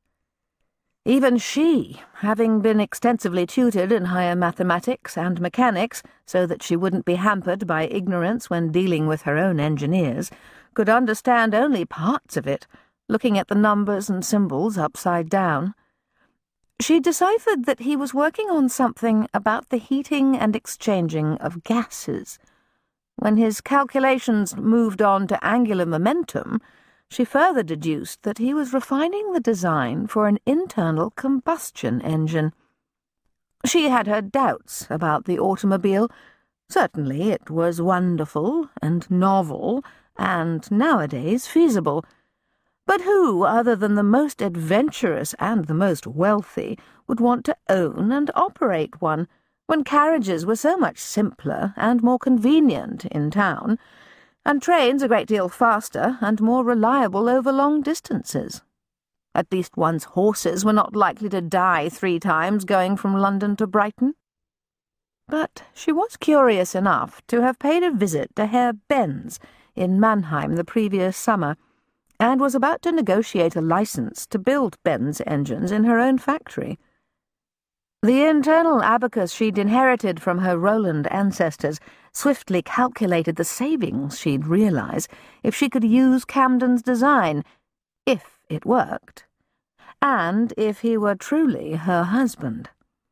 Even she, having been extensively tutored in higher mathematics and mechanics so that she wouldn't be hampered by ignorance when dealing with her own engineers, could understand only parts of it, looking at the numbers and symbols upside down. She deciphered that he was working on something about the heating and exchanging of gases. When his calculations moved on to angular momentum, she further deduced that he was refining the design for an internal combustion engine. She had her doubts about the automobile. Certainly it was wonderful and novel and nowadays feasible. But who, other than the most adventurous and the most wealthy, would want to own and operate one, when carriages were so much simpler and more convenient in town, and trains a great deal faster and more reliable over long distances? At least one's horses were not likely to die 3 times going from London to Brighton. But she was curious enough to have paid a visit to Herr Benz in Mannheim the previous summer, and was about to negotiate a license to build Benz engines in her own factory. The internal abacus she'd inherited from her Roland ancestors swiftly calculated the savings she'd realise if she could use Camden's design, if it worked, and if he were truly her husband.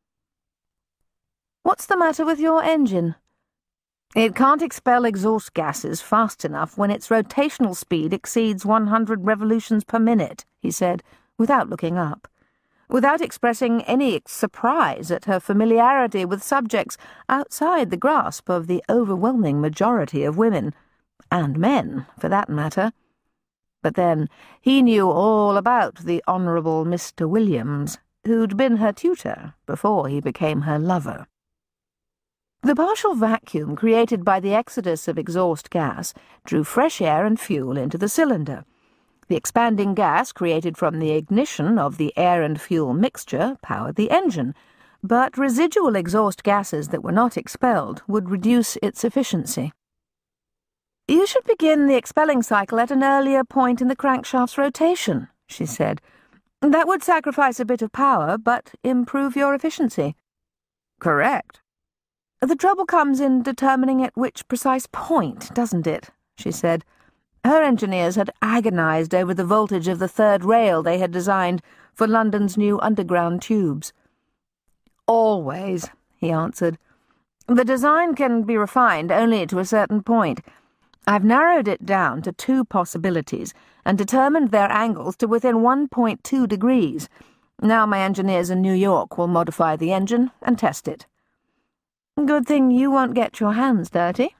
"What's the matter with your engine?" "It can't expel exhaust gases fast enough when its rotational speed exceeds 100 revolutions per minute," he said, without looking up, without expressing any surprise at her familiarity with subjects outside the grasp of the overwhelming majority of women, and men, for that matter. But then he knew all about the Honourable Mr. Williams, who'd been her tutor before he became her lover. The partial vacuum created by the exodus of exhaust gas drew fresh air and fuel into the cylinder. The expanding gas created from the ignition of the air and fuel mixture powered the engine, but residual exhaust gases that were not expelled would reduce its efficiency. "You should begin the expelling cycle at an earlier point in the crankshaft's rotation," she said. "That would sacrifice a bit of power, but improve your efficiency." "Correct." "The trouble comes in determining at which precise point, doesn't it?" she said. Her engineers had agonized over the voltage of the third rail they had designed for London's new underground tubes. "Always," he answered. "The design can be refined only to a certain point. I've narrowed it down to 2 possibilities and determined their angles to within 1.2 degrees. Now my engineers in New York will modify the engine and test it." "Good thing you won't get your hands dirty."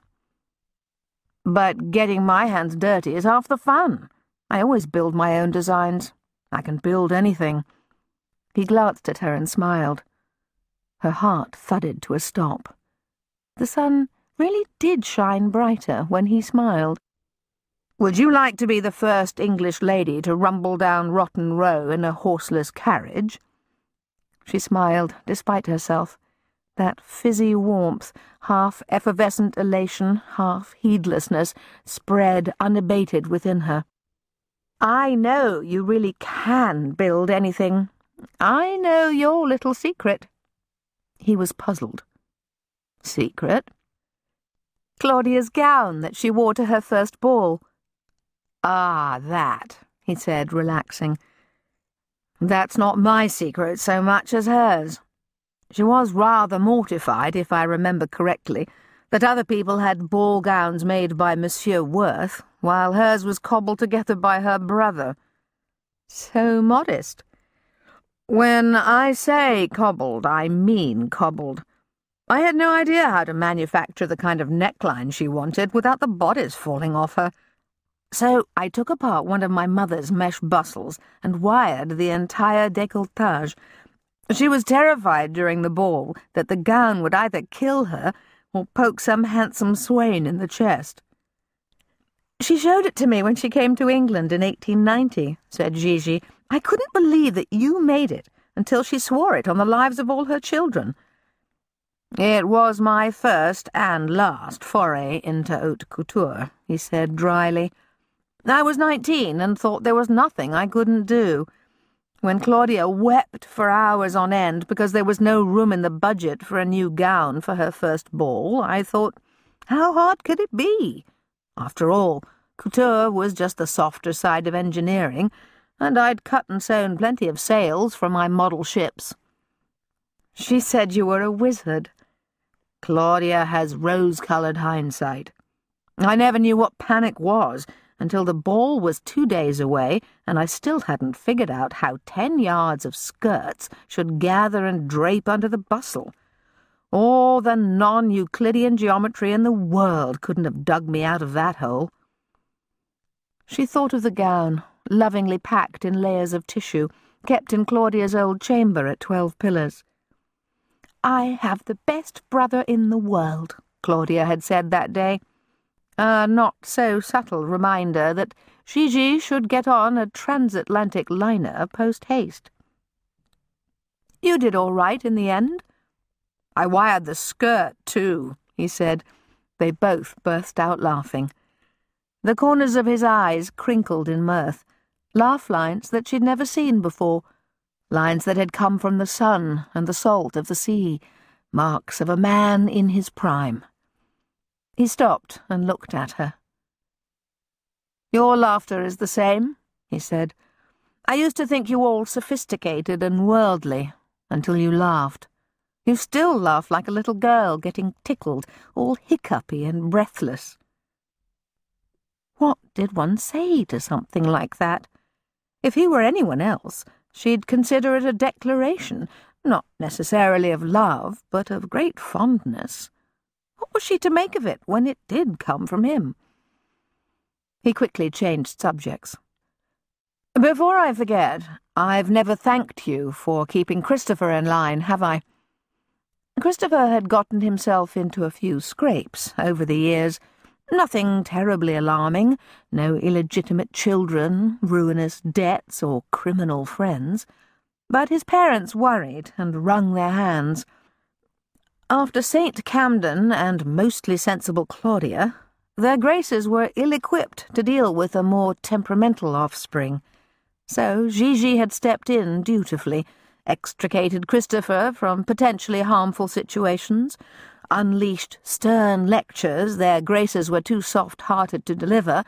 "But getting my hands dirty is half the fun. I always build my own designs. I can build anything." He glanced at her and smiled. Her heart thudded to a stop. The sun really did shine brighter when he smiled. "Would you like to be the first English lady to rumble down Rotten Row in a horseless carriage?" She smiled, despite herself. That fizzy warmth, half effervescent elation, half heedlessness, spread unabated within her. "I know you really can build anything. I know your little secret." He was puzzled. "Secret?" "Claudia's gown that she wore to her first ball." "Ah, that," he said, relaxing. "That's not my secret so much as hers. She was rather mortified, if I remember correctly, that other people had ball gowns made by Monsieur Worth, while hers was cobbled together by her brother." "So modest." "When I say cobbled, I mean cobbled. I had no idea how to manufacture the kind of neckline she wanted without the bodice falling off her. So I took apart one of my mother's mesh bustles and wired the entire décolletage. She was terrified during the ball that the gown would either kill her or poke some handsome swain in the chest." "She showed it to me when she came to England in 1890, said Gigi. "I couldn't believe that you made it until she swore it on the lives of all her children." "It was my first and last foray into haute couture," he said dryly. "I was 19 and thought there was nothing I couldn't do. When Claudia wept for hours on end because there was no room in the budget for a new gown for her first ball, I thought, how hard could it be? After all, couture was just the softer side of engineering, and I'd cut and sewn plenty of sails for my model ships." "She said you were a wizard." "Claudia has rose-coloured hindsight. I never knew what panic was until the ball was 2 days away, and I still hadn't figured out how 10 yards of skirts should gather and drape under the bustle. All the non-Euclidean geometry in the world couldn't have dug me out of that hole." She thought of the gown, lovingly packed in layers of tissue, kept in Claudia's old chamber at 12 Pillars. "I have the best brother in the world," Claudia had said that day. A not-so-subtle reminder that Gigi should get on a transatlantic liner post-haste. "You did all right in the end." "I wired the skirt, too," he said. They both burst out laughing. The corners of his eyes crinkled in mirth, laugh lines that she'd never seen before, lines that had come from the sun and the salt of the sea, marks of a man in his prime. He stopped and looked at her. "Your laughter is the same," he said. "I used to think you all sophisticated and worldly, until you laughed. You still laugh like a little girl getting tickled, all hiccupy and breathless." What did one say to something like that? If he were anyone else, she'd consider it a declaration, not necessarily of love, but of great fondness. What was she to make of it when it did come from him? He quickly changed subjects. "Before I forget, I've never thanked you for keeping Christopher in line, have I?" Christopher had gotten himself into a few scrapes over the years. Nothing terribly alarming, no illegitimate children, ruinous debts, or criminal friends. But his parents worried and wrung their hands. After St. Camden and mostly sensible Claudia, their graces were ill-equipped to deal with a more temperamental offspring. So Gigi had stepped in dutifully, extricated Christopher from potentially harmful situations, unleashed stern lectures their graces were too soft-hearted to deliver,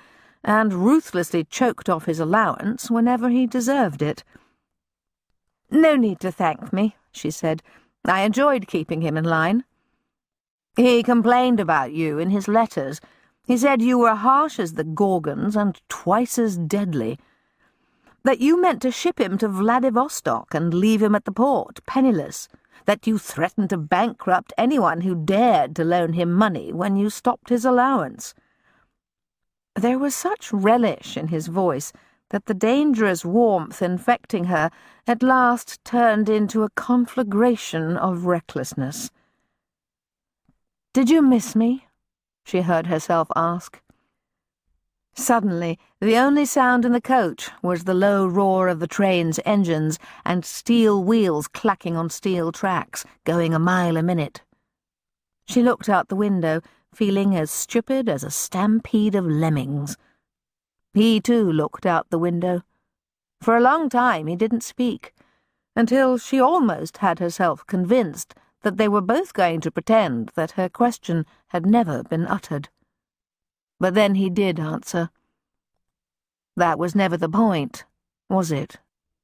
and ruthlessly choked off his allowance whenever he deserved it. "No need to thank me," she said. "I enjoyed keeping him in line." "He complained about you in his letters. He said you were harsh as the Gorgons and twice as deadly. That you meant to ship him to Vladivostok and leave him at the port, penniless. That you threatened to bankrupt anyone who dared to loan him money when you stopped his allowance." There was such relish in his voice that the dangerous warmth infecting her at last turned into a conflagration of recklessness. "Did you miss me?" she heard herself ask. Suddenly, the only sound in the coach was the low roar of the train's engines and steel wheels clacking on steel tracks, going a mile a minute. She looked out the window, feeling as stupid as a stampede of lemmings. He, too, looked out the window. For a long time he didn't speak, until she almost had herself convinced that they were both going to pretend that her question had never been uttered. But then he did answer. That was never the point, was it?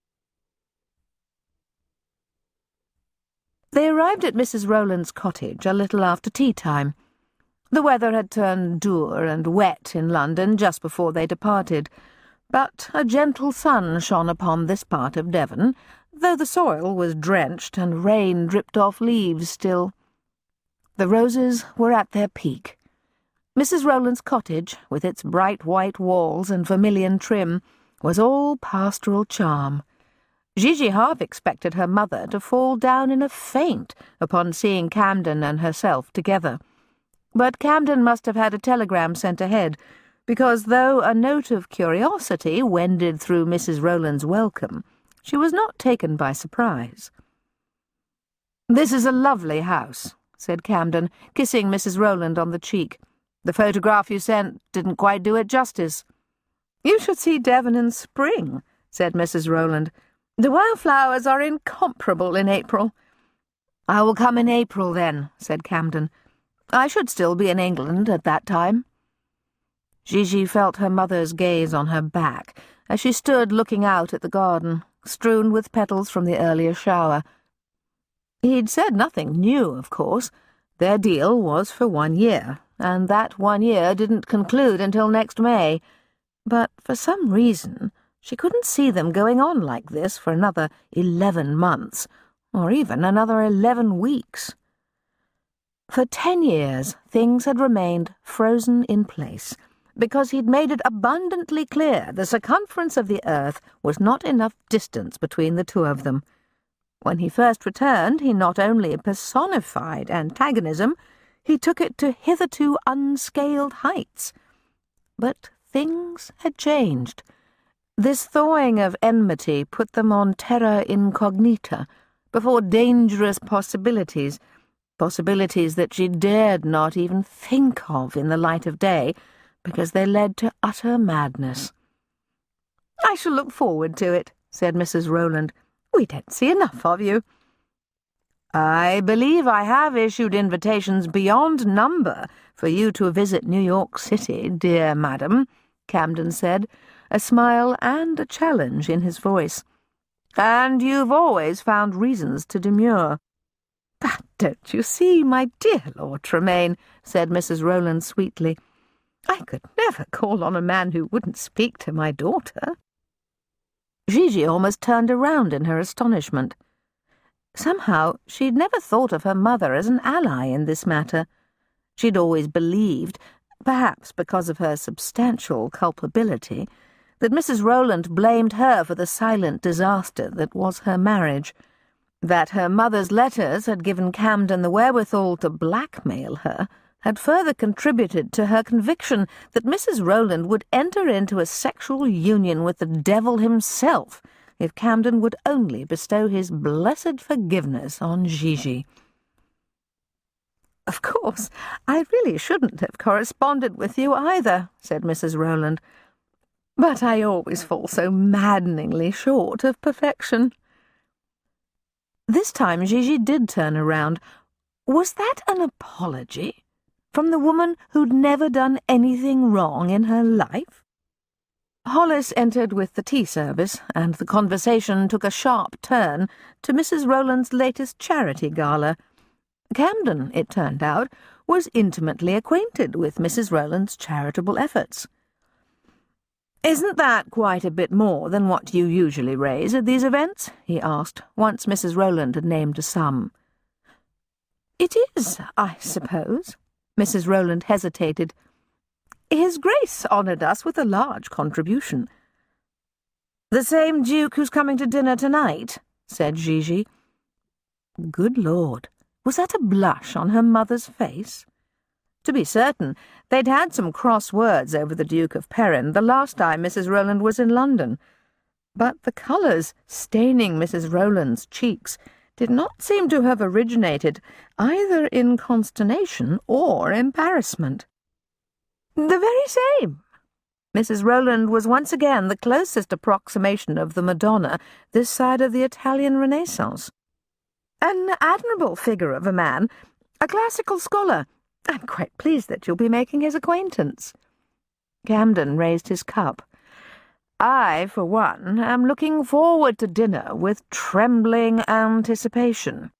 They arrived at Mrs. Rowland's cottage a little after tea-time. The weather had turned dour and wet in London just before they departed, but a gentle sun shone upon this part of Devon, though the soil was drenched and rain dripped off leaves still. The roses were at their peak. Mrs. Rowland's cottage, with its bright white walls and vermilion trim, was all pastoral charm. Gigi half expected her mother to fall down in a faint upon seeing Camden and herself together. But Camden must have had a telegram sent ahead, because though a note of curiosity wended through Mrs. Rowland's welcome, she was not taken by surprise. "This is a lovely house," said Camden, kissing Mrs. Rowland on the cheek. "The photograph you sent didn't quite do it justice." "You should see Devon in spring," said Mrs. Rowland. "The wildflowers are incomparable in April." "I will come in April, then," said Camden. "I should still be in England at that time." Gigi felt her mother's gaze on her back as she stood looking out at the garden, strewn with petals from the earlier shower. He'd said nothing new, of course. Their deal was for 1 year, and that 1 year didn't conclude until next May. But for some reason, she couldn't see them going on like this for another 11 months, or even another 11 weeks. For 10 years, things had remained frozen in place, because he'd made it abundantly clear the circumference of the earth was not enough distance between the two of them. When he first returned, he not only personified antagonism, he took it to hitherto unscaled heights. But things had changed. This thawing of enmity put them on terra incognita, before dangerous possibilities that she dared not even think of in the light of day, because they led to utter madness. "I shall look forward to it," said Mrs. Rowland. "We don't see enough of you." "I believe I have issued invitations beyond number for you to visit New York City, dear madam," Camden said, a smile and a challenge in his voice. "And you've always found reasons to demur." "But don't you see, my dear Lord Tremaine," said Mrs. Rowland sweetly, "I could never call on a man who wouldn't speak to my daughter." Gigi almost turned around in her astonishment. Somehow she'd never thought of her mother as an ally in this matter. She'd always believed, perhaps because of her substantial culpability, that Mrs. Rowland blamed her for the silent disaster that was her marriage, that her mother's letters had given Camden the wherewithal to blackmail her, had further contributed to her conviction that Mrs. Rowland would enter into a sexual union with the devil himself if Camden would only bestow his blessed forgiveness on Gigi. "Of course, I really shouldn't have corresponded with you either," said Mrs. Rowland, "but I always fall so maddeningly short of perfection." This time Gigi did turn around. Was that an apology? From the woman who'd never done anything wrong in her life? Hollis entered with the tea service, and the conversation took a sharp turn to Mrs. Rowland's latest charity gala. Camden, it turned out, was intimately acquainted with Mrs. Rowland's charitable efforts. "Isn't that quite a bit more than what you usually raise at these events?" he asked, once Mrs. Rowland had named a sum. "It is, I suppose." Mrs. Rowland hesitated. "His Grace honoured us with a large contribution." "The same Duke who's coming to dinner tonight?" said Gigi. Good Lord, was that a blush on her mother's face? To be certain, they'd had some cross words over the Duke of Perrin the last time Mrs. Rowland was in London, but the colours staining Mrs. Rowland's cheeks did not seem to have originated either in consternation or embarrassment. "The very same." Mrs. Rowland was once again the closest approximation of the Madonna this side of the Italian Renaissance. "An admirable figure of a man, a classical scholar. I'm quite pleased that you'll be making his acquaintance." Camden raised his cup. "I, for one, am looking forward to dinner with trembling anticipation."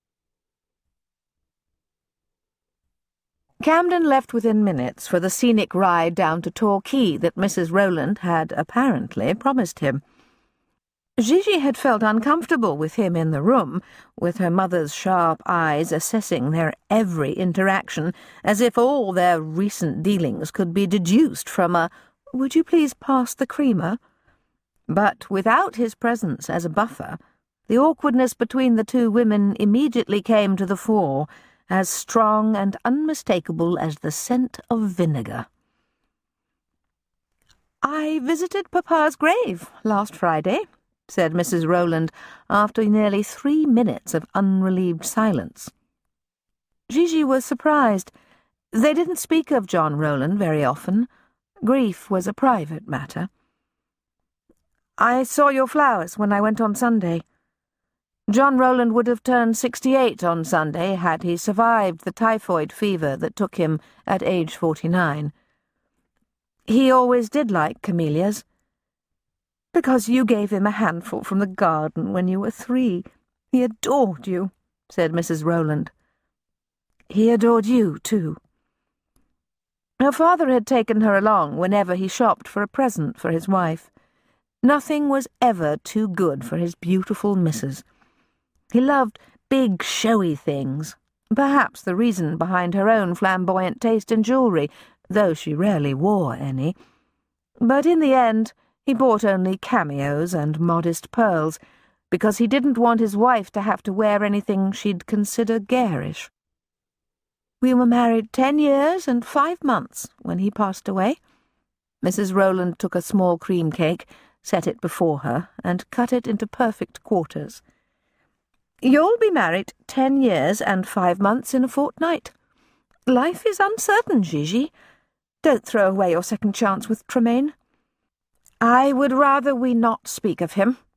Camden left within minutes for the scenic ride down to Torquay that Mrs. Rowland had apparently promised him. Gigi had felt uncomfortable with him in the room, with her mother's sharp eyes assessing their every interaction, as if all their recent dealings could be deduced from a "Would you please pass the creamer?" But without his presence as a buffer, the awkwardness between the two women immediately came to the fore, as strong and unmistakable as the scent of vinegar. "I visited Papa's grave last Friday," said Mrs. Rowland, after nearly 3 minutes of unrelieved silence. Gigi was surprised. They didn't speak of John Rowland very often. Grief was a private matter. "I saw your flowers when I went on Sunday. John Rowland would have turned 68 on Sunday had he survived the typhoid fever that took him at age 49. He always did like camellias. Because you gave him a handful from the garden when you were 3. He adored you," said Mrs. Rowland. "He adored you, too." Her father had taken her along whenever he shopped for a present for his wife. Nothing was ever too good for his beautiful missus. He loved big, showy things, perhaps the reason behind her own flamboyant taste in jewellery, though she rarely wore any. But in the end, he bought only cameos and modest pearls, because he didn't want his wife to have to wear anything she'd consider garish. We were married 10 years and 5 months when he passed away. Mrs. Rowland took a small cream cake, set it before her, and cut it into perfect quarters. "You'll be married 10 years and 5 months in a fortnight. Life is uncertain, Gigi. Don't throw away your second chance with Tremaine." "I would rather we not speak of him,"